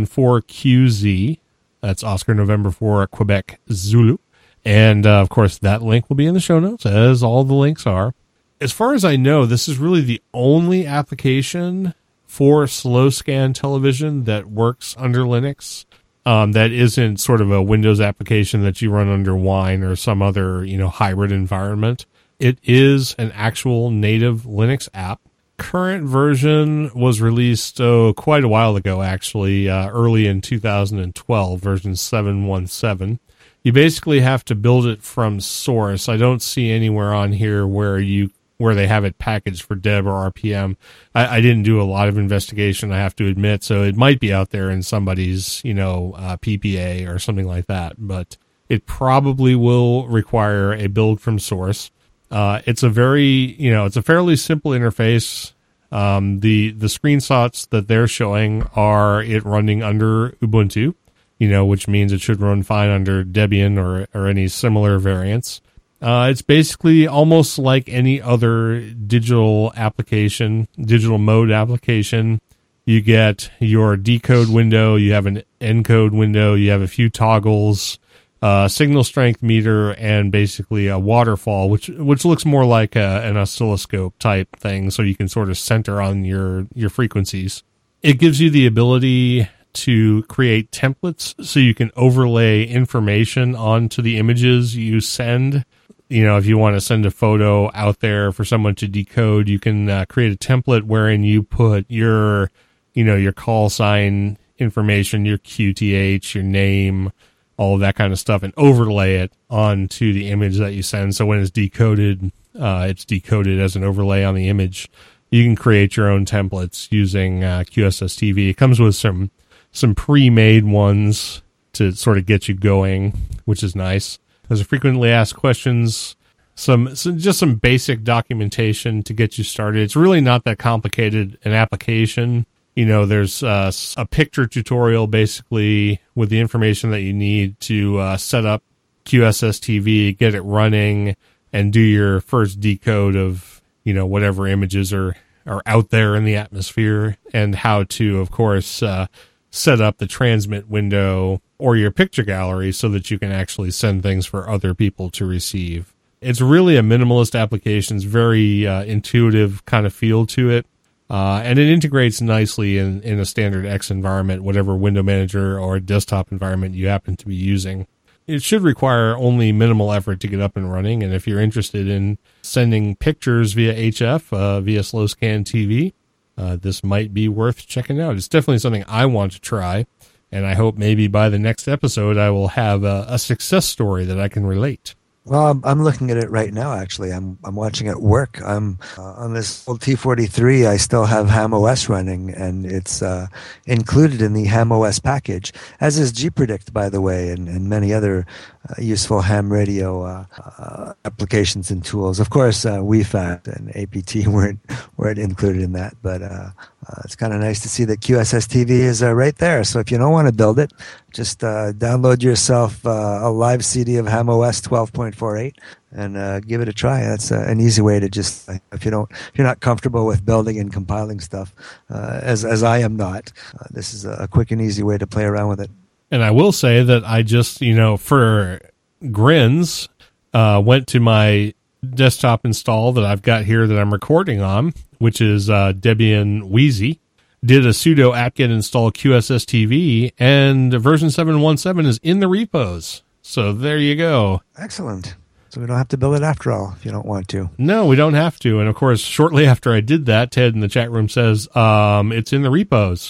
on4qz. That's Oscar November four Quebec Zulu. And, uh, of course, that link will be in the show notes, as all the links are. As far as I know, this is really the only application for slow scan television that works under Linux. Um, that isn't sort of a Windows application that you run under Wine or some other, you know, hybrid environment. It is an actual native Linux app. Current version was released oh, quite a while ago, actually, uh, early in two thousand twelve, version seven one seven. You basically have to build it from source. I don't see anywhere on here where you where they have it packaged for Deb or R P M. I, I didn't do a lot of investigation, I have to admit, so it might be out there in somebody's, you know, uh, P P A or something like that, but it probably will require a build from source. Uh, it's a very, you know, it's a fairly simple interface. Um, the, the screenshots that they're showing are it running under Ubuntu, you know, which means it should run fine under Debian or, or any similar variants. Uh, it's basically almost like any other digital application, digital mode application. You get your decode window, you have an encode window, you have a few toggles, uh, signal strength meter, and basically a waterfall, which which looks more like a, an oscilloscope type thing, so you can sort of center on your, your frequencies. It gives you the ability to create templates so you can overlay information onto the images you send. You know, if you want to send a photo out there for someone to decode, you can uh, create a template wherein you put your, you know, your call sign information, your Q T H, your name, all of that kind of stuff, and overlay it onto the image that you send. So when it's decoded, uh, it's decoded as an overlay on the image. You can create your own templates using uh, Q S S T V. It comes with some some pre-made ones to sort of get you going, which is nice. There's a frequently asked questions, some, some just some basic documentation to get you started. It's really not that complicated an application. You know, there's uh, a picture tutorial basically with the information that you need to uh, set up Q S S T V, get it running, and do your first decode of, you know, whatever images are, are out there in the atmosphere, and how to, of course, uh, set up the transmit window or your picture gallery so that you can actually send things for other people to receive. It's really a minimalist application. It's very uh, intuitive kind of feel to it. Uh, and it integrates nicely in, in a standard X environment, whatever window manager or desktop environment you happen to be using. It should require only minimal effort to get up and running. And if you're interested in sending pictures via H F, uh, via Slow Scan T V, uh, this might be worth checking out. It's definitely something I want to try. And I hope maybe by the next episode, I will have a, a success story that I can relate. Well, I'm, I'm looking at it right now, actually. I'm I'm watching it work. I'm uh, on this old T forty-three. I still have HamOS running, and it's uh, included in the HamOS package, as is gPredict, by the way, and, and many other uh, useful ham radio uh, uh, applications and tools. Of course, uh, W F A T and A P T weren't, weren't included in that, but uh, uh, it's kind of nice to see that Q S S T V is uh, right there. So if you don't want to build it, just uh, download yourself uh, a live C D of HamOS twelve point four eight and uh, give it a try. That's uh, an easy way to just, if you don't, if you're not comfortable with building and compiling stuff, uh, as as I am not, uh, this is a quick and easy way to play around with it. And I will say that I just, you know, for grins, uh, went to my desktop install that I've got here that I'm recording on, which is uh, Debian Wheezy. Did a sudo apt-get install Q S S T V, and version seven point seventeen is in the repos. So there you go. Excellent. So we don't have to build it after all if you don't want to. No, we don't have to. And of course, shortly after I did that, Ted in the chat room says, um, it's in the repos.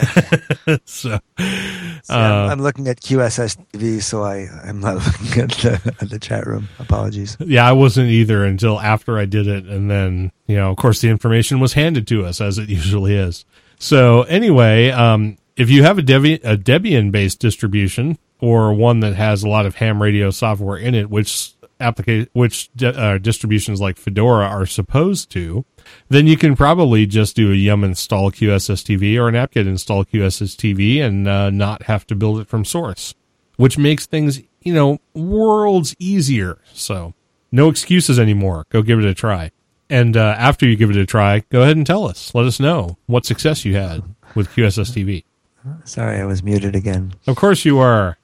Yeah. so, See, I'm, uh, I'm looking at Q S S T V, so I, I'm not looking at the, at the chat room. Apologies. Yeah, I wasn't either until after I did it. And then, you know, of course, the information was handed to us, as it usually is. So anyway, um, if you have a, Debi- a Debian-based distribution, or one that has a lot of ham radio software in it, which applica- which di- uh, distributions like Fedora are supposed to, then you can probably just do a yum install Q S S T V or an apt-get install Q S S T V and uh, not have to build it from source, which makes things, you know, worlds easier. So no excuses anymore. Go give it a try. And uh, after you give it a try, go ahead and tell us. Let us know what success you had with Q S S T V. Sorry, I was muted again. Of course you are.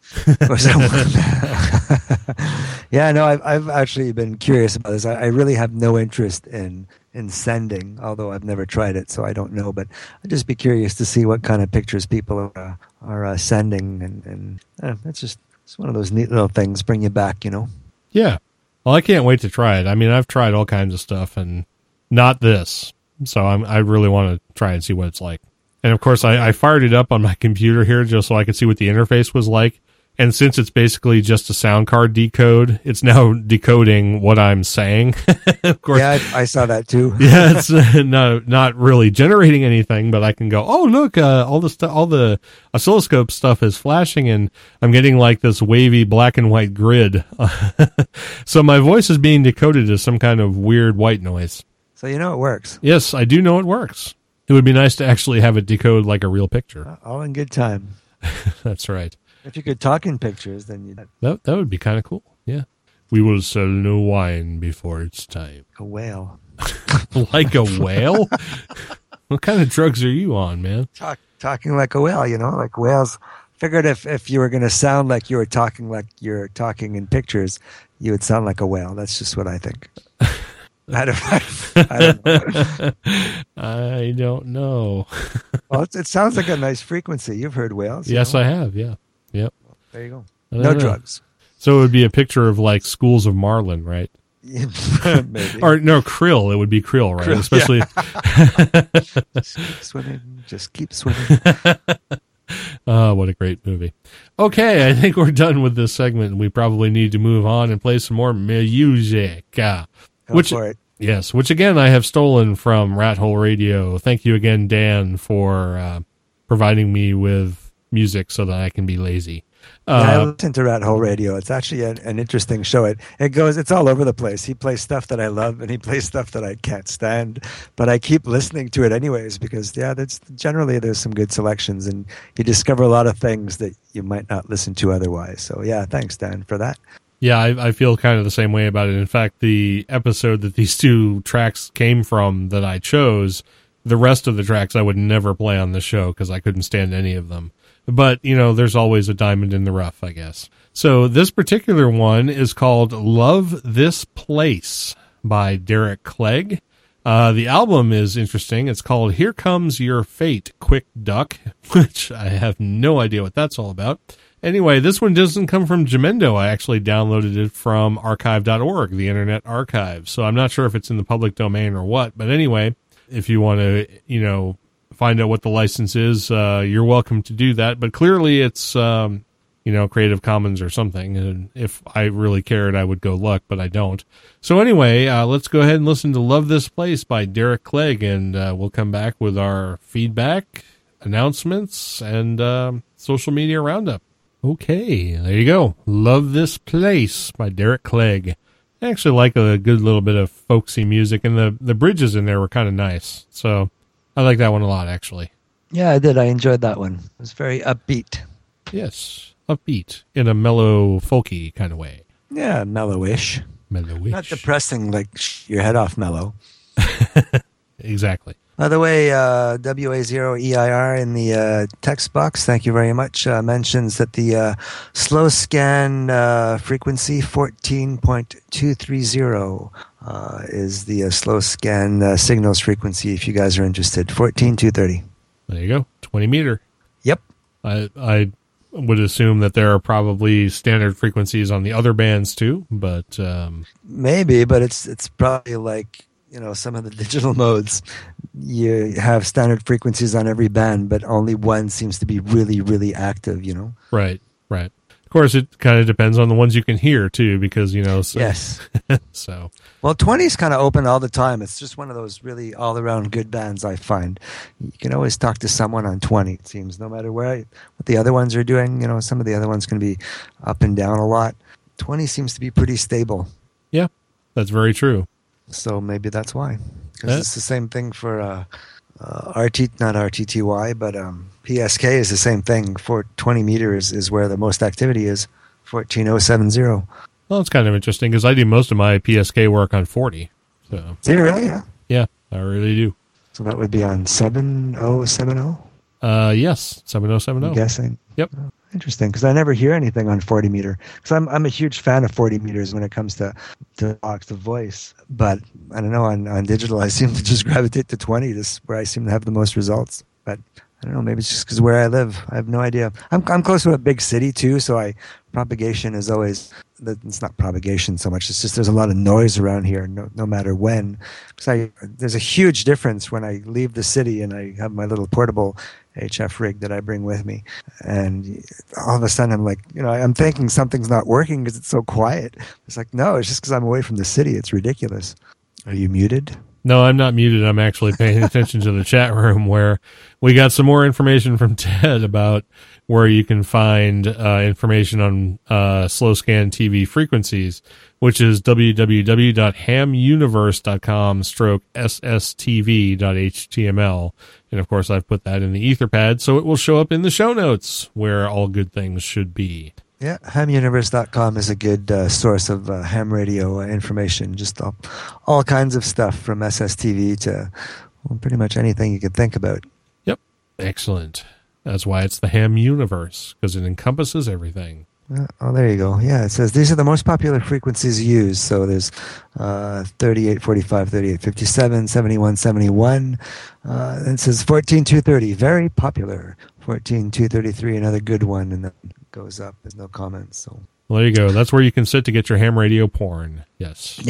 Yeah, no, I've I've actually been curious about this. I, I really have no interest in in sending, although I've never tried it, so I don't know. But I'd just be curious to see what kind of pictures people are uh, are uh, sending, and and uh, it's just it's one of those neat little things. Bring you back, you know. Yeah. Well, I can't wait to try it. I mean, I've tried all kinds of stuff, and not this. So I'm I really want to try and see what it's like. And of course, I, I fired it up on my computer here just so I could see what the interface was like. And since it's basically just a sound card decode, it's now decoding what I'm saying. Of course. Yeah, I, I saw that too. Yeah, it's uh, no, not really generating anything, but I can go, oh, look, uh, all the stuff, all the oscilloscope stuff is flashing, and I'm getting like this wavy black and white grid. So my voice is being decoded as some kind of weird white noise. So you know it works. Yes, I do know it works. It would be nice to actually have it decode like a real picture. All in good time. That's right. If you could talk in pictures, then you'd That that would be kind of cool. Yeah. We will sell no wine before it's time. a whale. Like a whale? What kind of drugs are you on, man? Talk, talking like a whale, you know, like whales. Figured if, if you were going to sound like you were talking like you're talking in pictures, you would sound like a whale. That's just what I think. I don't, I don't know. I don't know. Well, it, it sounds like a nice frequency. You've heard whales. Yes, know? I have. Yeah. Yep. There you go. I don't No know. drugs. So it would be a picture of like schools of marlin, right? Maybe. Or no, krill. It would be krill, right? Krill, Especially. Just keep swimming. Just keep swimming. Oh, what a great movie. Okay, I think we're done with this segment. We probably need to move on and play some more music. Uh, Go which, for it. yes, which again I have stolen from Rat Hole Radio. Thank you again, Dan, for uh, providing me with music so that I can be lazy. Yeah, I Uh, listen to Rat Hole Radio. It's actually an, an interesting show. It it goes. It's all over the place. He plays stuff that I love, and he plays stuff that I can't stand. But I keep listening to it anyways because yeah, that's generally there's some good selections, and you discover a lot of things that you might not listen to otherwise. So yeah, thanks, Dan, for that. Yeah, I, I feel kind of the same way about it. In fact, the episode that these two tracks came from that I chose, the rest of the tracks I would never play on the show because I couldn't stand any of them. But, you know, there's always a diamond in the rough, I guess. So this particular one is called Love This Place by Derek Clegg. Uh, the album is interesting. It's called Here Comes Your Fate, Quick Duck, which I have no idea what that's all about. Anyway, this one doesn't come from Jamendo. I actually downloaded it from archive dot org, the Internet Archive. So I'm not sure if it's in the public domain or what. But anyway, if you want to, you know, find out what the license is, uh, you're welcome to do that. But clearly it's, um, you know, Creative Commons or something. And if I really cared, I would go look, but I don't. So anyway, uh, let's go ahead and listen to Love This Place by Derek Clegg, and uh, we'll come back with our feedback, announcements, and uh, social media roundup. Okay, there you go. Love This Place by Derek Clegg. I actually like a good little bit of folksy music, and the, the bridges in there were kind of nice. So I like that one a lot, actually. Yeah, I did. I enjoyed that one. It was very upbeat. Yes, upbeat in a mellow, folky kind of way. Yeah, mellowish. Mellowish. Not depressing like sh- your head off mellow. Exactly. By the way, uh, W A zero E I R in the uh, text box, thank you very much, uh, mentions that the uh, slow scan uh, frequency fourteen point two three zero uh, is the uh, slow scan uh, signals frequency if you guys are interested. fourteen two thirty. There you go. twenty meter. Yep. I I would assume that there are probably standard frequencies on the other bands too, but um, Maybe, but it's it's probably like, you know, some of the digital modes. You have standard frequencies on every band, but only one seems to be really, really active, you know? right, right. Of course, it kind of depends on the ones you can hear too, because you know. So, Yes. so Well, twenty is kind of open all the time. It's just one of those really all-around good bands, I find. You can always talk to someone on twenty, it seems, no matter where what the other ones are doing. You know, some of the other ones can be up and down a lot. twenty seems to be pretty stable. yeah, that's very true. So maybe that's why. Because Yeah. it's the same thing for uh, uh, R T, not R T T Y, but um, P S K is the same thing. For twenty meters is where the most activity is, fourteen oh seven zero. Well, it's kind of interesting because I do most of my P S K work on forty. So Do you really? Yeah. yeah, I really do. So that would be on seven oh seven oh, Uh, yes, seven oh seven I'm oh. guessing. Yep. Oh, interesting, because I never hear anything on forty meter. Because I'm I'm a huge fan of forty meters when it comes to to box to voice. But I don't know, on, on digital, I seem to just gravitate to twenty. This is where I seem to have the most results. But I don't know, maybe it's just because where I live. I have no idea. I'm I'm close to a big city too, so I propagation is always. It's not propagation so much. It's just there's a lot of noise around here, no, no matter when. Because I there's a huge difference when I leave the city and I have my little portable H F rig that I bring with me. And all of a sudden I'm like, you know, I'm thinking something's not working because it's so quiet. It's like, no, it's just because I'm away from the city. It's ridiculous. Are you muted? No, I'm not muted. I'm actually paying attention to the chat room where we got some more information from Ted about where you can find uh, information on uh, slow scan T V frequencies, which is w w w dot ham universe dot com stroke s s t v dot h t m l. And of course, I've put that in the Etherpad, so it will show up in the show notes where all good things should be. Yeah, ham universe dot com is a good uh, source of uh, ham radio uh, information. Just all, all kinds of stuff from S S T V to well, pretty much anything you could think about. Yep. Excellent. That's why it's the Ham Universe, because it encompasses everything. Uh, oh, there you go. Yeah, it says these are the most popular frequencies used. So there's uh, thirty-eight forty-five, thirty-eight fifty-seven, seventy-one seventy-one. Uh, it says fourteen two thirty, very popular. fourteen two thirty-three, another good one, and then it goes up. There's no comments. So well, there you go. That's where you can sit to get your ham radio porn. Yes.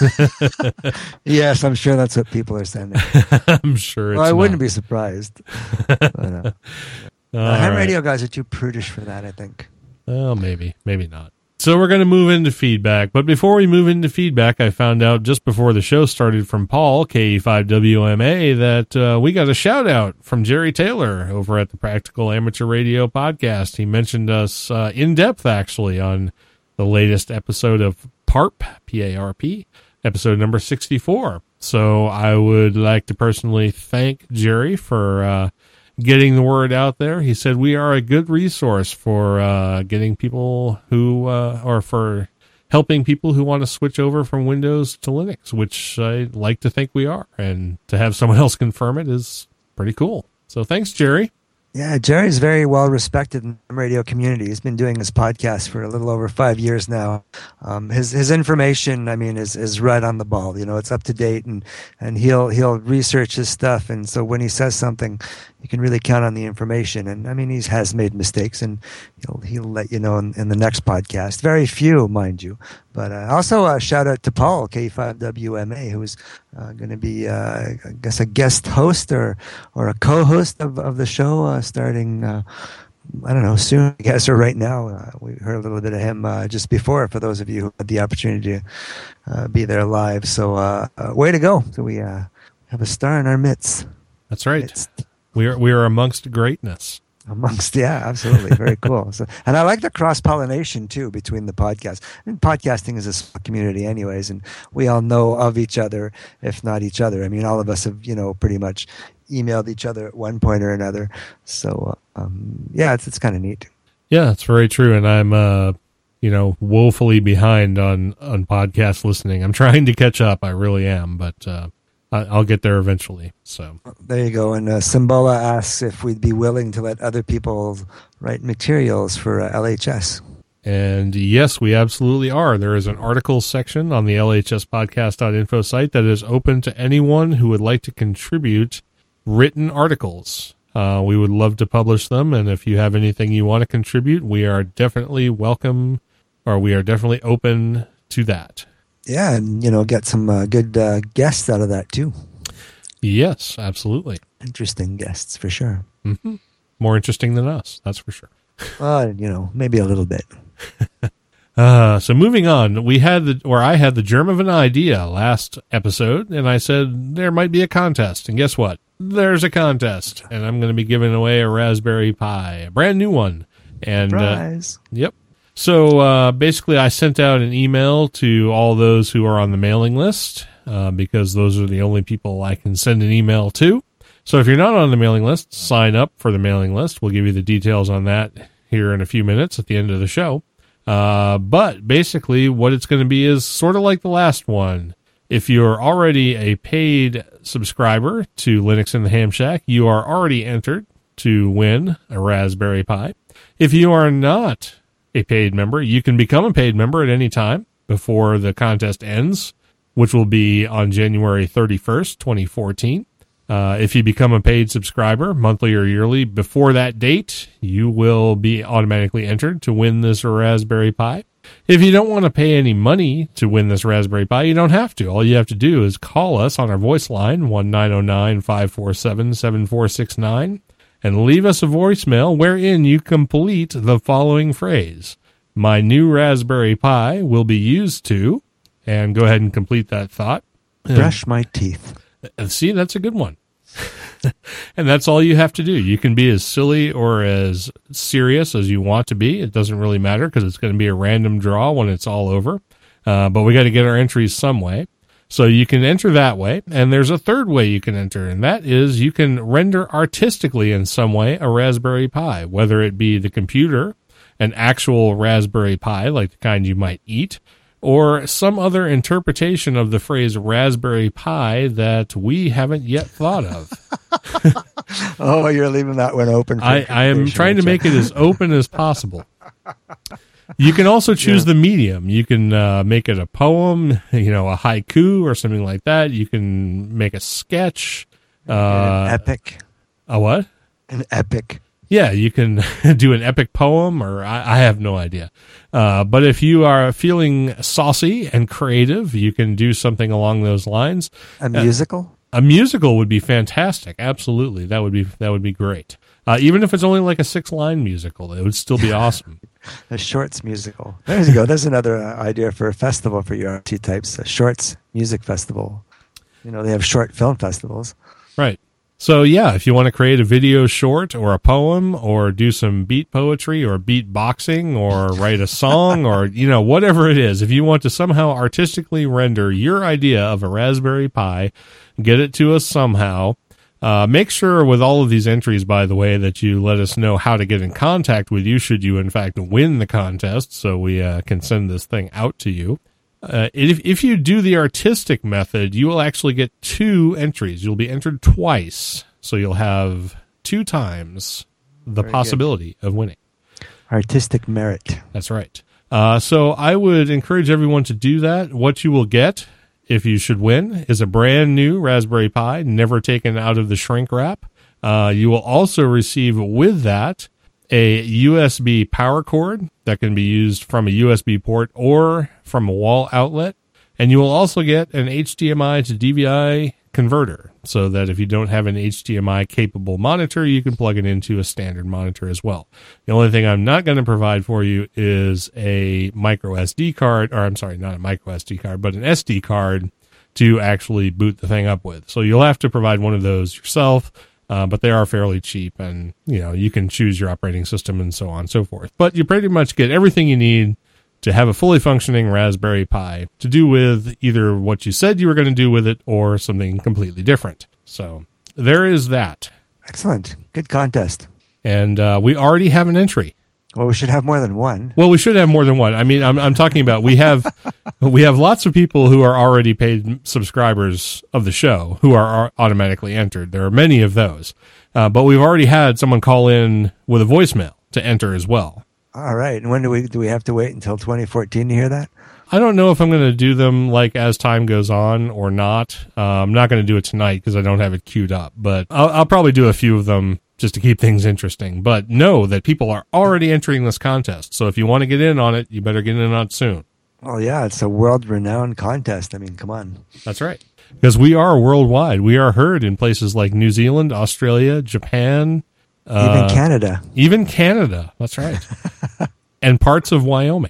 Yes, I'm sure that's what people are sending. I'm sure it's Well, I not. wouldn't be surprised. But, uh, All uh, ham right. radio guys are too prudish for that, I think. Well, maybe, maybe not. So we're going to move into feedback. But before we move into feedback, I found out just before the show started from Paul, K E five W M A, that uh, we got a shout out from Jerry Taylor over at the Practical Amateur Radio podcast. He mentioned us uh, in depth, actually, on the latest episode of P A R P, P A R P, episode number sixty-four. So I would like to personally thank Jerry for uh, getting the word out there. He said we are a good resource for uh, getting people who, uh, or for helping people who want to switch over from Windows to Linux, which I like to think we are. And to have someone else confirm it is pretty cool. So thanks, Jerry. Yeah, Jerry's very well respected in the radio community. He's been doing his podcast for a little over five years now. Um, his his information, I mean, is is right on the ball. You know, it's up to date, and and he'll he'll research his stuff. And so when he says something, you can really count on the information. And I mean, he has made mistakes, and he'll he'll let you know in, in the next podcast. Very few, mind you. But uh, also a shout out to Paul, K five W M A, who's uh, going to be, uh, I guess, a guest host or or a co-host of, of the show uh, starting, uh, I don't know, soon, I guess, or right now. Uh, we heard a little bit of him uh, just before, for those of you who had the opportunity to uh, be there live. So uh, uh, way to go. So we uh, have a star in our midst. That's right. midst. We are we are amongst greatness. Amongst, yeah, absolutely. Very cool. So, and I like the cross-pollination, too, between the podcasts. I mean, podcasting is a small community anyways, and we all know of each other, if not each other. I mean, all of us have, you know, pretty much emailed each other at one point or another. So, um, yeah, it's it's kind of neat. Yeah, it's very true. And I'm, uh, you know, woefully behind on, on podcast listening. I'm trying to catch up. I really am, but uh, I, I'll get there eventually. So There you go. And uh, Simbola asks if we'd be willing to let other people write materials for uh, L H S. And yes, we absolutely are. There is an articles section on the L H S podcast dot info site that is open to anyone who would like to contribute written articles. Uh, we would love to publish them, and if you have anything you want to contribute, we are definitely welcome, or we are definitely open to that. Yeah, and, you know, get some uh, good uh, guests out of that, too. Yes, absolutely. Interesting guests, for sure. Mm-hmm. More interesting than us, that's for sure. Well, you know, maybe a little bit. Uh, so moving on, we had the, or I had the germ of an idea last episode, and I said there might be a contest, and guess what? There's a contest, and I'm going to be giving away a Raspberry Pi, a brand new one. And Surprise. Uh, yep. So uh, basically, I sent out an email to all those who are on the mailing list, uh, because those are the only people I can send an email to. So if you're not on the mailing list, sign up for the mailing list. We'll give you the details on that here in a few minutes at the end of the show. Uh, but basically what it's going to be is sort of like the last one. If you're already a paid subscriber to Linux in the Ham Shack, you are already entered to win a Raspberry Pi. If you are not a paid member, you can become a paid member at any time before the contest ends, which will be on January thirty-first, twenty fourteen. Uh, if you become a paid subscriber, monthly or yearly, before that date, you will be automatically entered to win this Raspberry Pi. If you don't want to pay any money to win this Raspberry Pi, you don't have to. All you have to do is call us on our voice line, one nine zero nine, five four seven, seven four six nine, and leave us a voicemail wherein you complete the following phrase. My new Raspberry Pi will be used to, and go ahead and complete that thought. Brush my teeth. And see, that's a good one. And that's all you have to do. You can be as silly or as serious as you want to be. It doesn't really matter because it's going to be a random draw when it's all over. Uh, but we got to get our entries some way. So you can enter that way. And there's a third way you can enter, and that is you can render artistically in some way a Raspberry Pi, whether it be the computer, an actual Raspberry Pi like the kind you might eat, or some other interpretation of the phrase Raspberry Pi that we haven't yet thought of. Oh, you're leaving that one open. For I, I am trying to make it as open as possible. You can also choose yeah. the medium. You can uh, make it a poem, you know, a haiku or something like that. You can make a sketch. Uh, an epic. A what? An epic. Yeah, you can do an epic poem, or I, I have no idea. Uh, but if you are feeling saucy and creative, you can do something along those lines. A musical? Uh, a musical would be fantastic. Absolutely, that would be that would be great. Uh, even if it's only like a six-line musical, it would still be awesome. A shorts musical. There you go. There's another uh, idea for a festival for your R T types. A shorts music festival. You know, they have short film festivals. Right. So, yeah, if you want to create a video short or a poem or do some beat poetry or beat boxing or write a song or, you know, whatever it is, if you want to somehow artistically render your idea of a Raspberry Pi, get it to us somehow. Uh, make sure with all of these entries, by the way, that you let us know how to get in contact with you should you, in fact, win the contest so we uh, can send this thing out to you. Uh, if, if you do the artistic method, you will actually get two entries. You'll be entered twice, so you'll have two times the Very possibility good. Of winning. Artistic merit. That's right. Uh, so I would encourage everyone to do that. What you will get, if you should win, is a brand new Raspberry Pi, never taken out of the shrink wrap. Uh, you will also receive with that a U S B power cord that can be used from a U S B port or from a wall outlet. And you will also get an H D M I to D V I converter so that if you don't have an H D M I capable monitor, you can plug it into a standard monitor as well. The only thing I'm not going to provide for you is a micro S D card, or I'm sorry, not a micro S D card, but an S D card to actually boot the thing up with. So you'll have to provide one of those yourself. Uh, but they are fairly cheap, and you know you can choose your operating system and so on and so forth. But you pretty much get everything you need to have a fully functioning Raspberry Pi to do with either what you said you were going to do with it or something completely different. So there is that. Excellent. Good contest. And uh, we already have an entry. Well, we should have more than one. Well, we should have more than one. I mean, I'm I'm talking about we have we have lots of people who are already paid subscribers of the show who are automatically entered. There are many of those, uh, but we've already had someone call in with a voicemail to enter as well. All right. And when do we do we have to wait until twenty fourteen to hear that? I don't know if I'm going to do them like as time goes on or not. Uh, I'm not going to do it tonight because I don't have it queued up, but I'll, I'll probably do a few of them just to keep things interesting. But know that people are already entering this contest. So if you want to get in on it, you better get in on it soon. Well, yeah, it's a world-renowned contest. I mean, come on. That's right. Because we are worldwide. We are heard in places like New Zealand, Australia, Japan. Even uh, Canada. Even Canada. That's right. And parts of Wyoming.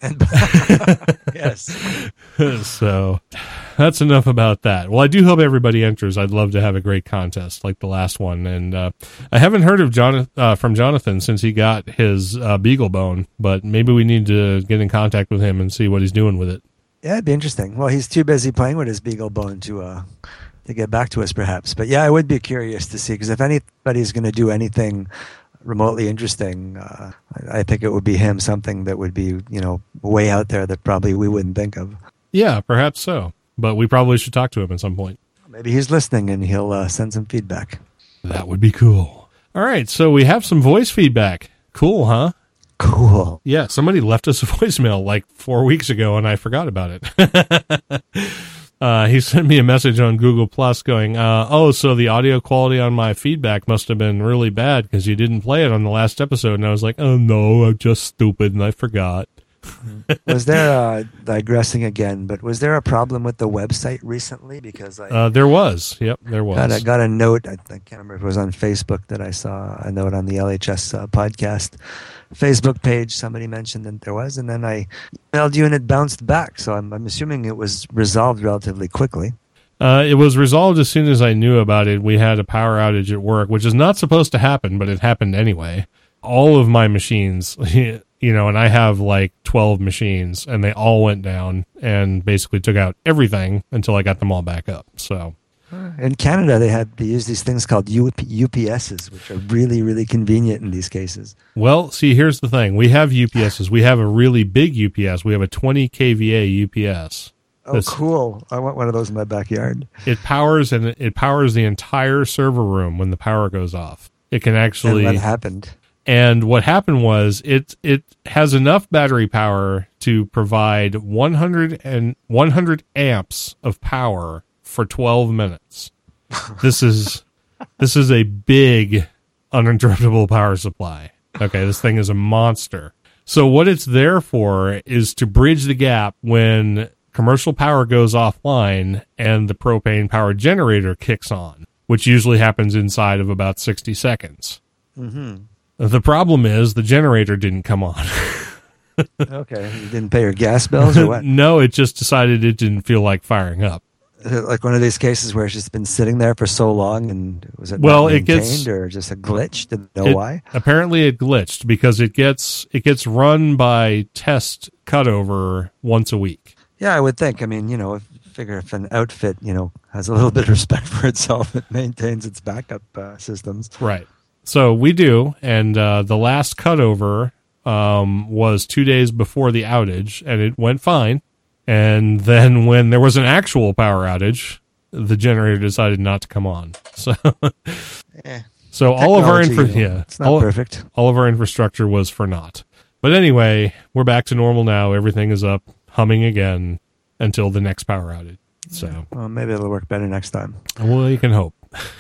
Yes. So that's enough about that. Well, I do hope everybody enters. I'd love to have a great contest like the last one. And uh, I haven't heard of John, uh, from Jonathan since he got his uh, Beagle Bone, but maybe we need to get in contact with him and see what he's doing with it. Yeah, it'd be interesting. Well, he's too busy playing with his Beagle Bone to uh, to get back to us, perhaps. But yeah, I would be curious to see, because if anybody's going to do anything remotely interesting, uh, I think it would be him, something that would be, you know, way out there that probably we wouldn't think of. Yeah, perhaps so. But we probably should talk to him at some point. Maybe he's listening and he'll uh, send some feedback. That would be cool. All right, so we have some voice feedback. Cool, huh? Cool. Yeah, somebody left us a voicemail like four weeks ago and I forgot about it. Uh, he sent me a message on Google Plus going, uh, oh, so the audio quality on my feedback must have been really bad because you didn't play it on the last episode. And I was like, oh, no, I'm just stupid and I forgot. Was there, uh, digressing again, but was there a problem with the website recently? Because I Uh, there was. Yep, there was. got a, got a note, I, I can't remember if it was on Facebook that I saw a note on the L H S uh, podcast Facebook page. Somebody mentioned that there was, and then I emailed you and it bounced back. So I'm, I'm assuming it was resolved relatively quickly. Uh, it was resolved as soon as I knew about it. We had a power outage at work, which is not supposed to happen, but it happened anyway. All of my machines, you know, and I have like twelve machines, and they all went down and basically took out everything until I got them all back up. So in Canada, they had they use these things called U P S, which are really, really convenient in these cases. Well, see, here's the thing. We have U P Ss. We have a really big U P S. We have a twenty K V A U P S. Oh, That's, cool. I want one of those in my backyard. It powers and it powers the entire server room when the power goes off. It can actually... And what happened? And what happened was it it has enough battery power to provide one hundred and one hundred amps of power for twelve minutes. This is this is a big uninterruptible power supply. Okay, this thing is a monster. So what it's there for is to bridge the gap when commercial power goes offline and the propane power generator kicks on, which usually happens inside of about sixty seconds. Mm-hmm. The problem is the generator didn't come on. Okay. You didn't pay your gas bills or what? No, it just decided it didn't feel like firing up. Is it like one of these cases where it's just been sitting there for so long, and was it well, not it maintained gets, or just a glitch? Didn't know it, why? Apparently it glitched because it gets it gets run by test cutover once a week. Yeah, I would think. I mean, you know, if, figure if an outfit, you know, has a little bit of respect for itself, it maintains its backup uh, systems. Right. So we do, and uh, the last cutover um, was two days before the outage, and it went fine. And then when there was an actual power outage, the generator decided not to come on. So, eh, so all of our infra- you know, yeah, it's not all, perfect. all of our infrastructure was for naught. But anyway, we're back to normal now. Everything is up, humming again until the next power outage. So, well, maybe it'll work better next time. Well, you can hope.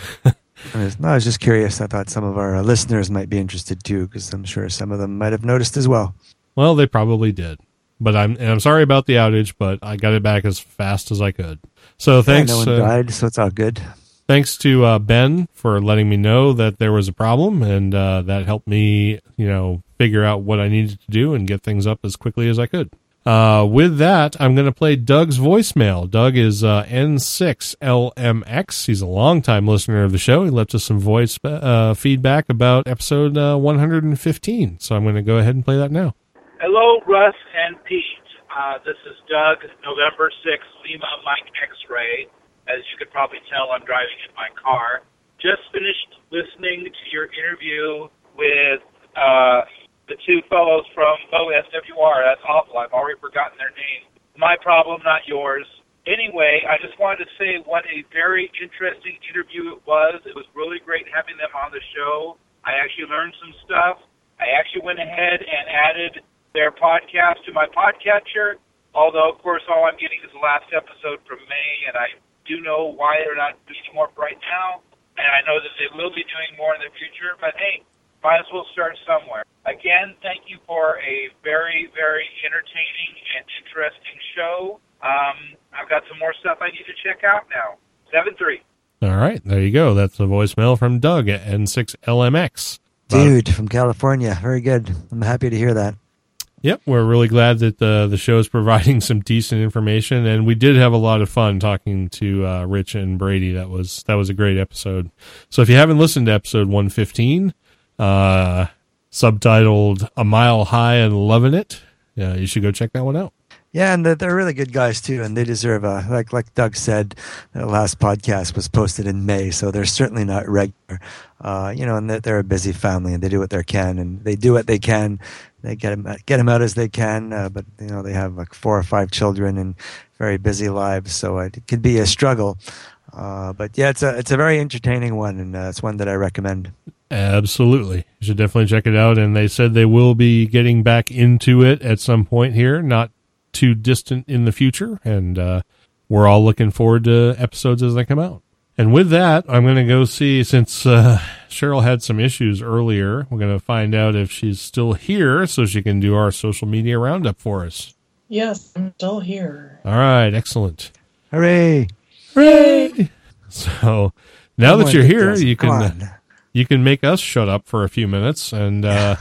I was, no, I was just curious. I thought some of our uh, listeners might be interested too, because I'm sure some of them might have noticed as well. Well, they probably did. But I'm and I'm sorry about the outage, but I got it back as fast as I could. So thanks. Yeah, no one uh, died, so it's all good. Thanks to uh, Ben for letting me know that there was a problem, and uh, that helped me, you know, figure out what I needed to do and get things up as quickly as I could. Uh, with that, I'm going to play Doug's voicemail. Doug is uh, N six L M X. He's a longtime listener of the show. He left us some voice uh, feedback about episode uh, one hundred fifteen. So I'm going to go ahead and play that now. Hello, Russ and Pete. Uh, this is Doug, November sixth, Lima Mike X-Ray. As you could probably tell, I'm driving in my car. Just finished listening to your interview with uh, the two fellows from O S W R. That's awful. I've already forgotten their names. My problem, not yours. Anyway, I just wanted to say what a very interesting interview it was. It was really great having them on the show. I actually learned some stuff. I actually went ahead and added their podcast to my podcatcher, although, of course, all I'm getting is the last episode from May, and I do know why they're not doing more right now, and I know that they will be doing more in the future, but hey, might as well start somewhere. Again, thank you for a very, very entertaining and interesting show. Um, I've got some more stuff I need to check out now. seven three. All right, there you go. That's a voicemail from Doug at N six L M X. Dude, from California. Very good. I'm happy to hear that. Yep, we're really glad that the the show is providing some decent information, and we did have a lot of fun talking to uh, Rich and Brady. That was that was a great episode. So if you haven't listened to episode one fifteen, uh, subtitled "A Mile High and Loving It," yeah, you should go check that one out. Yeah, and they're really good guys too, and they deserve a like like Doug said. The last podcast was posted in May, so they're certainly not regular. Uh, you know, and they're a busy family, and they do what they can, and they do what they can. They get them get them out as they can, uh, but you know they have like four or five children and very busy lives, so it could be a struggle. Uh, but yeah, it's a it's a very entertaining one, and uh, it's one that I recommend. Absolutely, you should definitely check it out. And they said they will be getting back into it at some point here, not too distant in the future, and uh, we're all looking forward to episodes as they come out. And with that, I'm going to go see, since uh, Cheryl had some issues earlier. We're going to find out if she's still here so she can do our social media roundup for us. Yes, I'm still here. All right, excellent. Hooray! Hooray! So now Come that on, you're here, Jessica, you come can on. you can make us shut up for a few minutes and uh,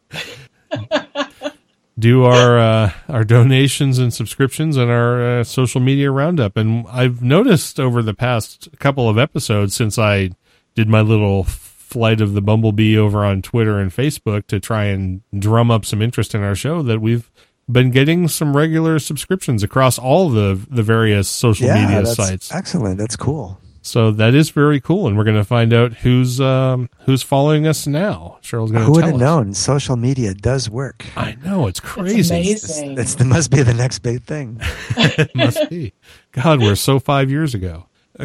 do our uh, our donations and subscriptions and our uh, social media roundup. And I've noticed over the past couple of episodes, since I did my little flight of the bumblebee over on Twitter and Facebook to try and drum up some interest in our show, that we've been getting some regular subscriptions across all the the various social Yeah, media that's sites. excellent. That's cool. So that is very cool, and we're going to find out who's um, who's following us now. Cheryl's going to Who would tell have us. known? Social media does work. I know, it's crazy. It's amazing. That's that must be the next big thing. It must be. God, we're so five years ago.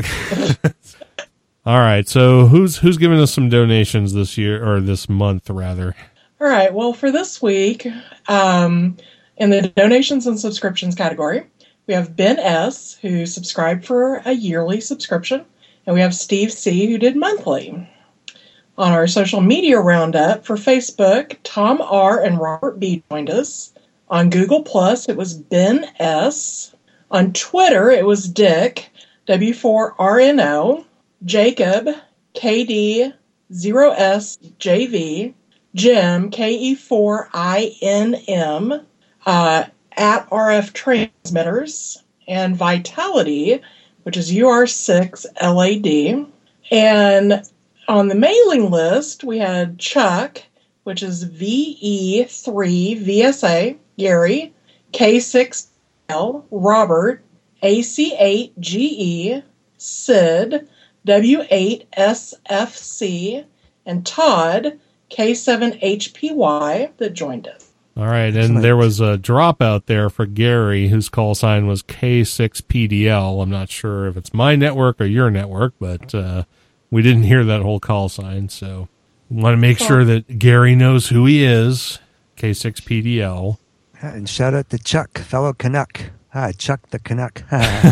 All right, so who's who's giving us some donations this year, or this month rather? All right. Well, for this week, um, in the donations and subscriptions category, we have Ben S., who subscribed for a yearly subscription, and we have Steve C., who did monthly. On our social media roundup for Facebook, Tom R. and Robert B. joined us. On Google Plus, it was Ben S. On Twitter, it was Dick, W four R N O, Jacob, K D zero S J V, Jim, K E four I N M, uh, at R F Transmitters, and Vitality, which is U R six L A D. And on the mailing list, we had Chuck, which is V E three V S A, Gary, K six L, Robert, A C eight G E, Sid, W eight S F C, and Todd, K seven H P Y, that joined us. All right, and there was a dropout there for Gary, whose call sign was K six P D L. I'm not sure if it's my network or your network, but uh, we didn't hear that whole call sign, so we want to make Oh. sure that Gary knows who he is, K six P D L. And shout out to Chuck, fellow Canuck. Hi, Chuck the Canuck.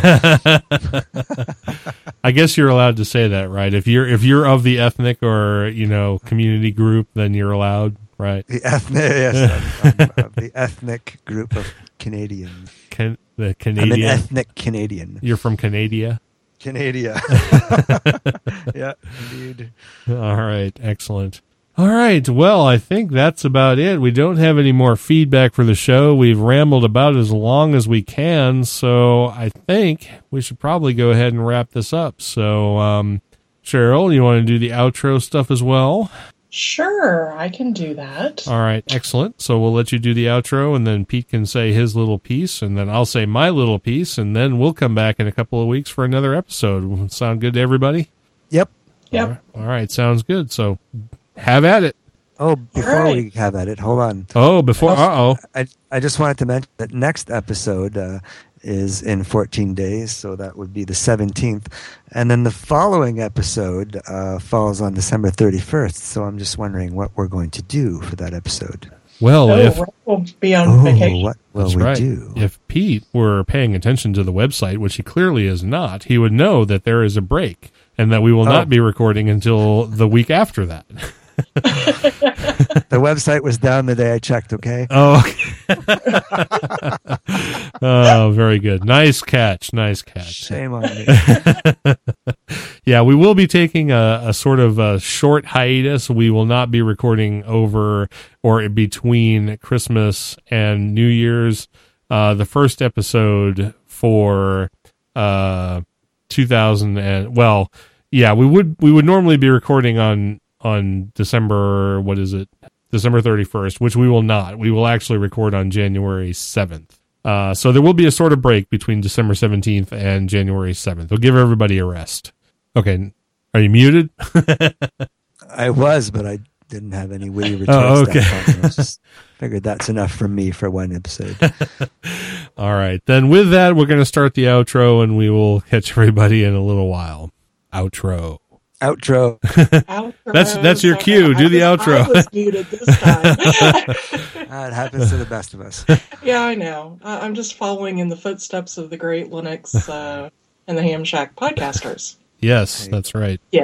I guess you're allowed to say that, right? If you're if you're of the ethnic or, you know, community group, then you're allowed, right? The ethnic, yes, I'm, I'm of the ethnic group of Canadians. Can, the I'm an Canadian. ethnic Canadian. You're from Canada? Canada. Yeah, indeed. All right, excellent. All right, well, I think that's about it. We don't have any more feedback for the show. We've rambled about as long as we can, so I think we should probably go ahead and wrap this up. So, um, Cheryl, you want to do the outro stuff as well? Sure, I can do that. All right, excellent. So we'll let you do the outro, and then Pete can say his little piece, and then I'll say my little piece, and then we'll come back in a couple of weeks for another episode. Sound good to everybody? Yep. Yep. All right, all right, sounds good. So have at it. Oh, before All right. we have at it, hold on. Oh, before, uh-oh. I I just wanted to mention that next episode uh, is in fourteen days, so that would be the seventeenth. And then the following episode uh, falls on December thirty-first, so I'm just wondering what we're going to do for that episode. Well, Oh, if we'll be on Oh, vacation. what will that's we right. do? If Pete were paying attention to the website, which he clearly is not, he would know that there is a break and that we will Oh. not be recording until the week after that. The website was down the day I checked, okay? Oh, okay. Oh, very good. Nice catch. Nice catch. Shame on me. Yeah, we will be taking a, a sort of a short hiatus. We will not be recording over or between Christmas and New Year's. Uh, the first episode for uh, two thousand and well, yeah, we would we would normally be recording on on December. What is it? December thirty-first, which we will not. We will actually record on January seventh. Uh, so there will be a sort of break between December seventeenth and January seventh. We'll give everybody a rest. Okay. Are you muted? I was, but I didn't have any witty retorts. Oh, okay. that time. I just figured that's enough from me for one episode. All right. Then with that, we're going to start the outro, and we will catch everybody in a little while. Outro. Outro. Outro. That's- that's your Sorry, cue. Do I the was- outro. I was muted this time. Ah, it happens to the best of us. Yeah, I know. I- I'm just following in the footsteps of the great Linux uh, and the Ham Shack podcasters. Yes, that's right. Yes.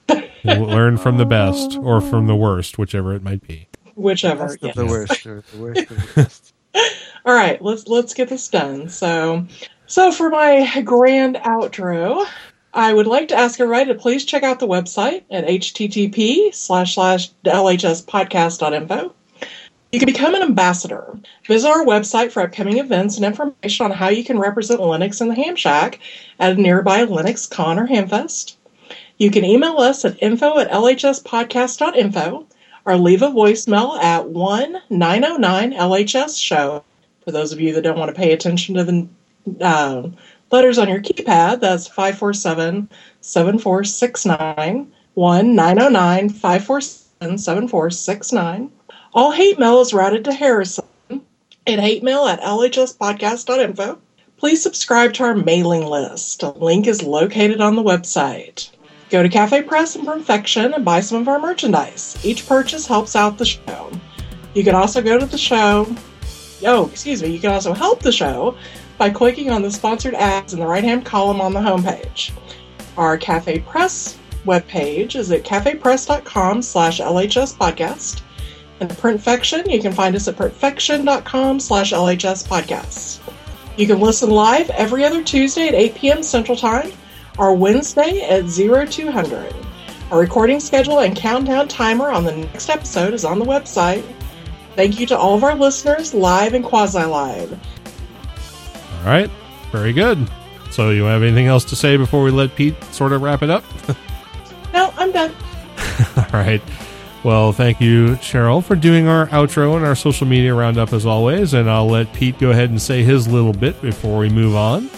Learn from the best or from the worst, whichever it might be. Whichever. Best Yes. of the worst, or the worst of the best. All right, let's let's get this done. So, so for my grand outro, I would like to ask everybody to please check out the website at http slash slash lhspodcast.info. You can become an ambassador. Visit our website for upcoming events and information on how you can represent Linux in the Ham Shack at a nearby Linux Con or Hamfest. You can email us at info at lhspodcast.info or leave a voicemail at one nine oh nine L H S show. For those of you that don't want to pay attention to the uh, letters on your keypad, that's five four seven, seven four six nine, one nine oh nine, five four seven, seven four six nine. All hate mail is routed to Harrison at hatemail at lhspodcast.info. Please subscribe to our mailing list. A link is located on the website. Go to Cafe Press and Perfection and buy some of our merchandise. Each purchase helps out the show. You can also go to the show... Oh, excuse me. You can also help the show by clicking on the sponsored ads in the right-hand column on the homepage. Our Cafe Press webpage is at cafepress.com slash lhspodcast. And Printfection, you can find us at printfection.com slash lhspodcasts. You can listen live every other Tuesday at eight p.m. Central Time, or Wednesday at zero two hundred. Our recording schedule and countdown timer on the next episode is on the website. Thank you to all of our listeners, live and quasi-live. All right. Very good. So you have anything else to say before we let Pete sort of wrap it up? No, I'm done. All right. Well, thank you, Cheryl, for doing our outro and our social media roundup as always. And I'll let Pete go ahead and say his little bit before we move on.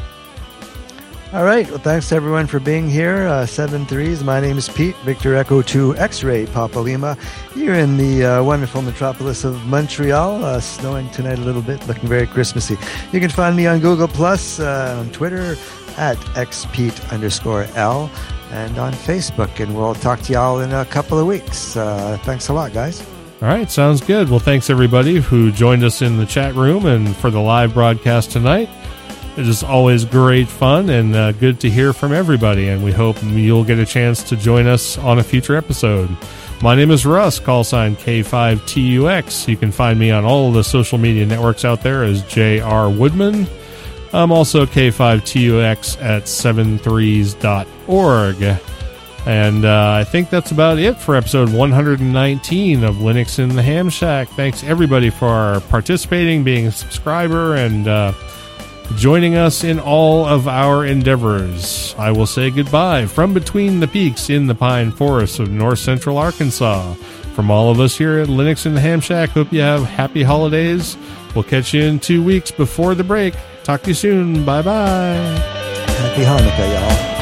All right. Well, thanks to everyone for being here. Uh, seven threes. My name is Pete. Victor Echo two X-Ray Papa Lima. Here in the uh, wonderful metropolis of Montreal. Uh, snowing tonight a little bit. Looking very Christmassy. You can find me on Google Plus, uh, on Twitter at xpete underscore L, and on Facebook. And we'll talk to y'all in a couple of weeks. Uh, thanks a lot, guys. All right. Sounds good. Well, thanks everybody who joined us in the chat room and for the live broadcast tonight. It is always great fun and uh, good to hear from everybody, and we hope you'll get a chance to join us on a future episode. My name is Russ, call sign K five T U X. You can find me on all of the social media networks out there as J R Woodman. I'm also K five T U X at seven threes dot org. And uh, I think that's about it for episode one hundred nineteen of Linux in the Ham Shack. Thanks everybody for participating, being a subscriber, and uh, joining us in all of our endeavors. I will say goodbye from between the peaks in the pine forests of north central Arkansas. From all of us here at Linux in the Ham Shack, hope you have happy holidays. We'll catch you in two weeks before the break. Talk to you soon. Bye-bye. Happy Hanukkah, y'all.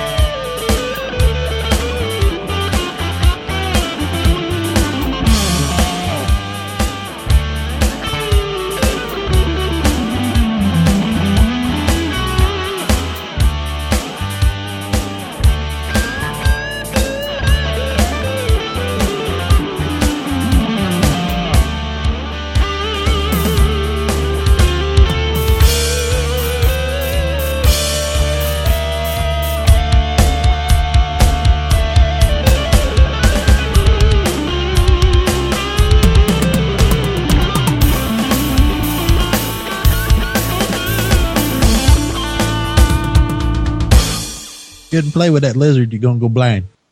Get and play with that lizard, you're gonna go blind.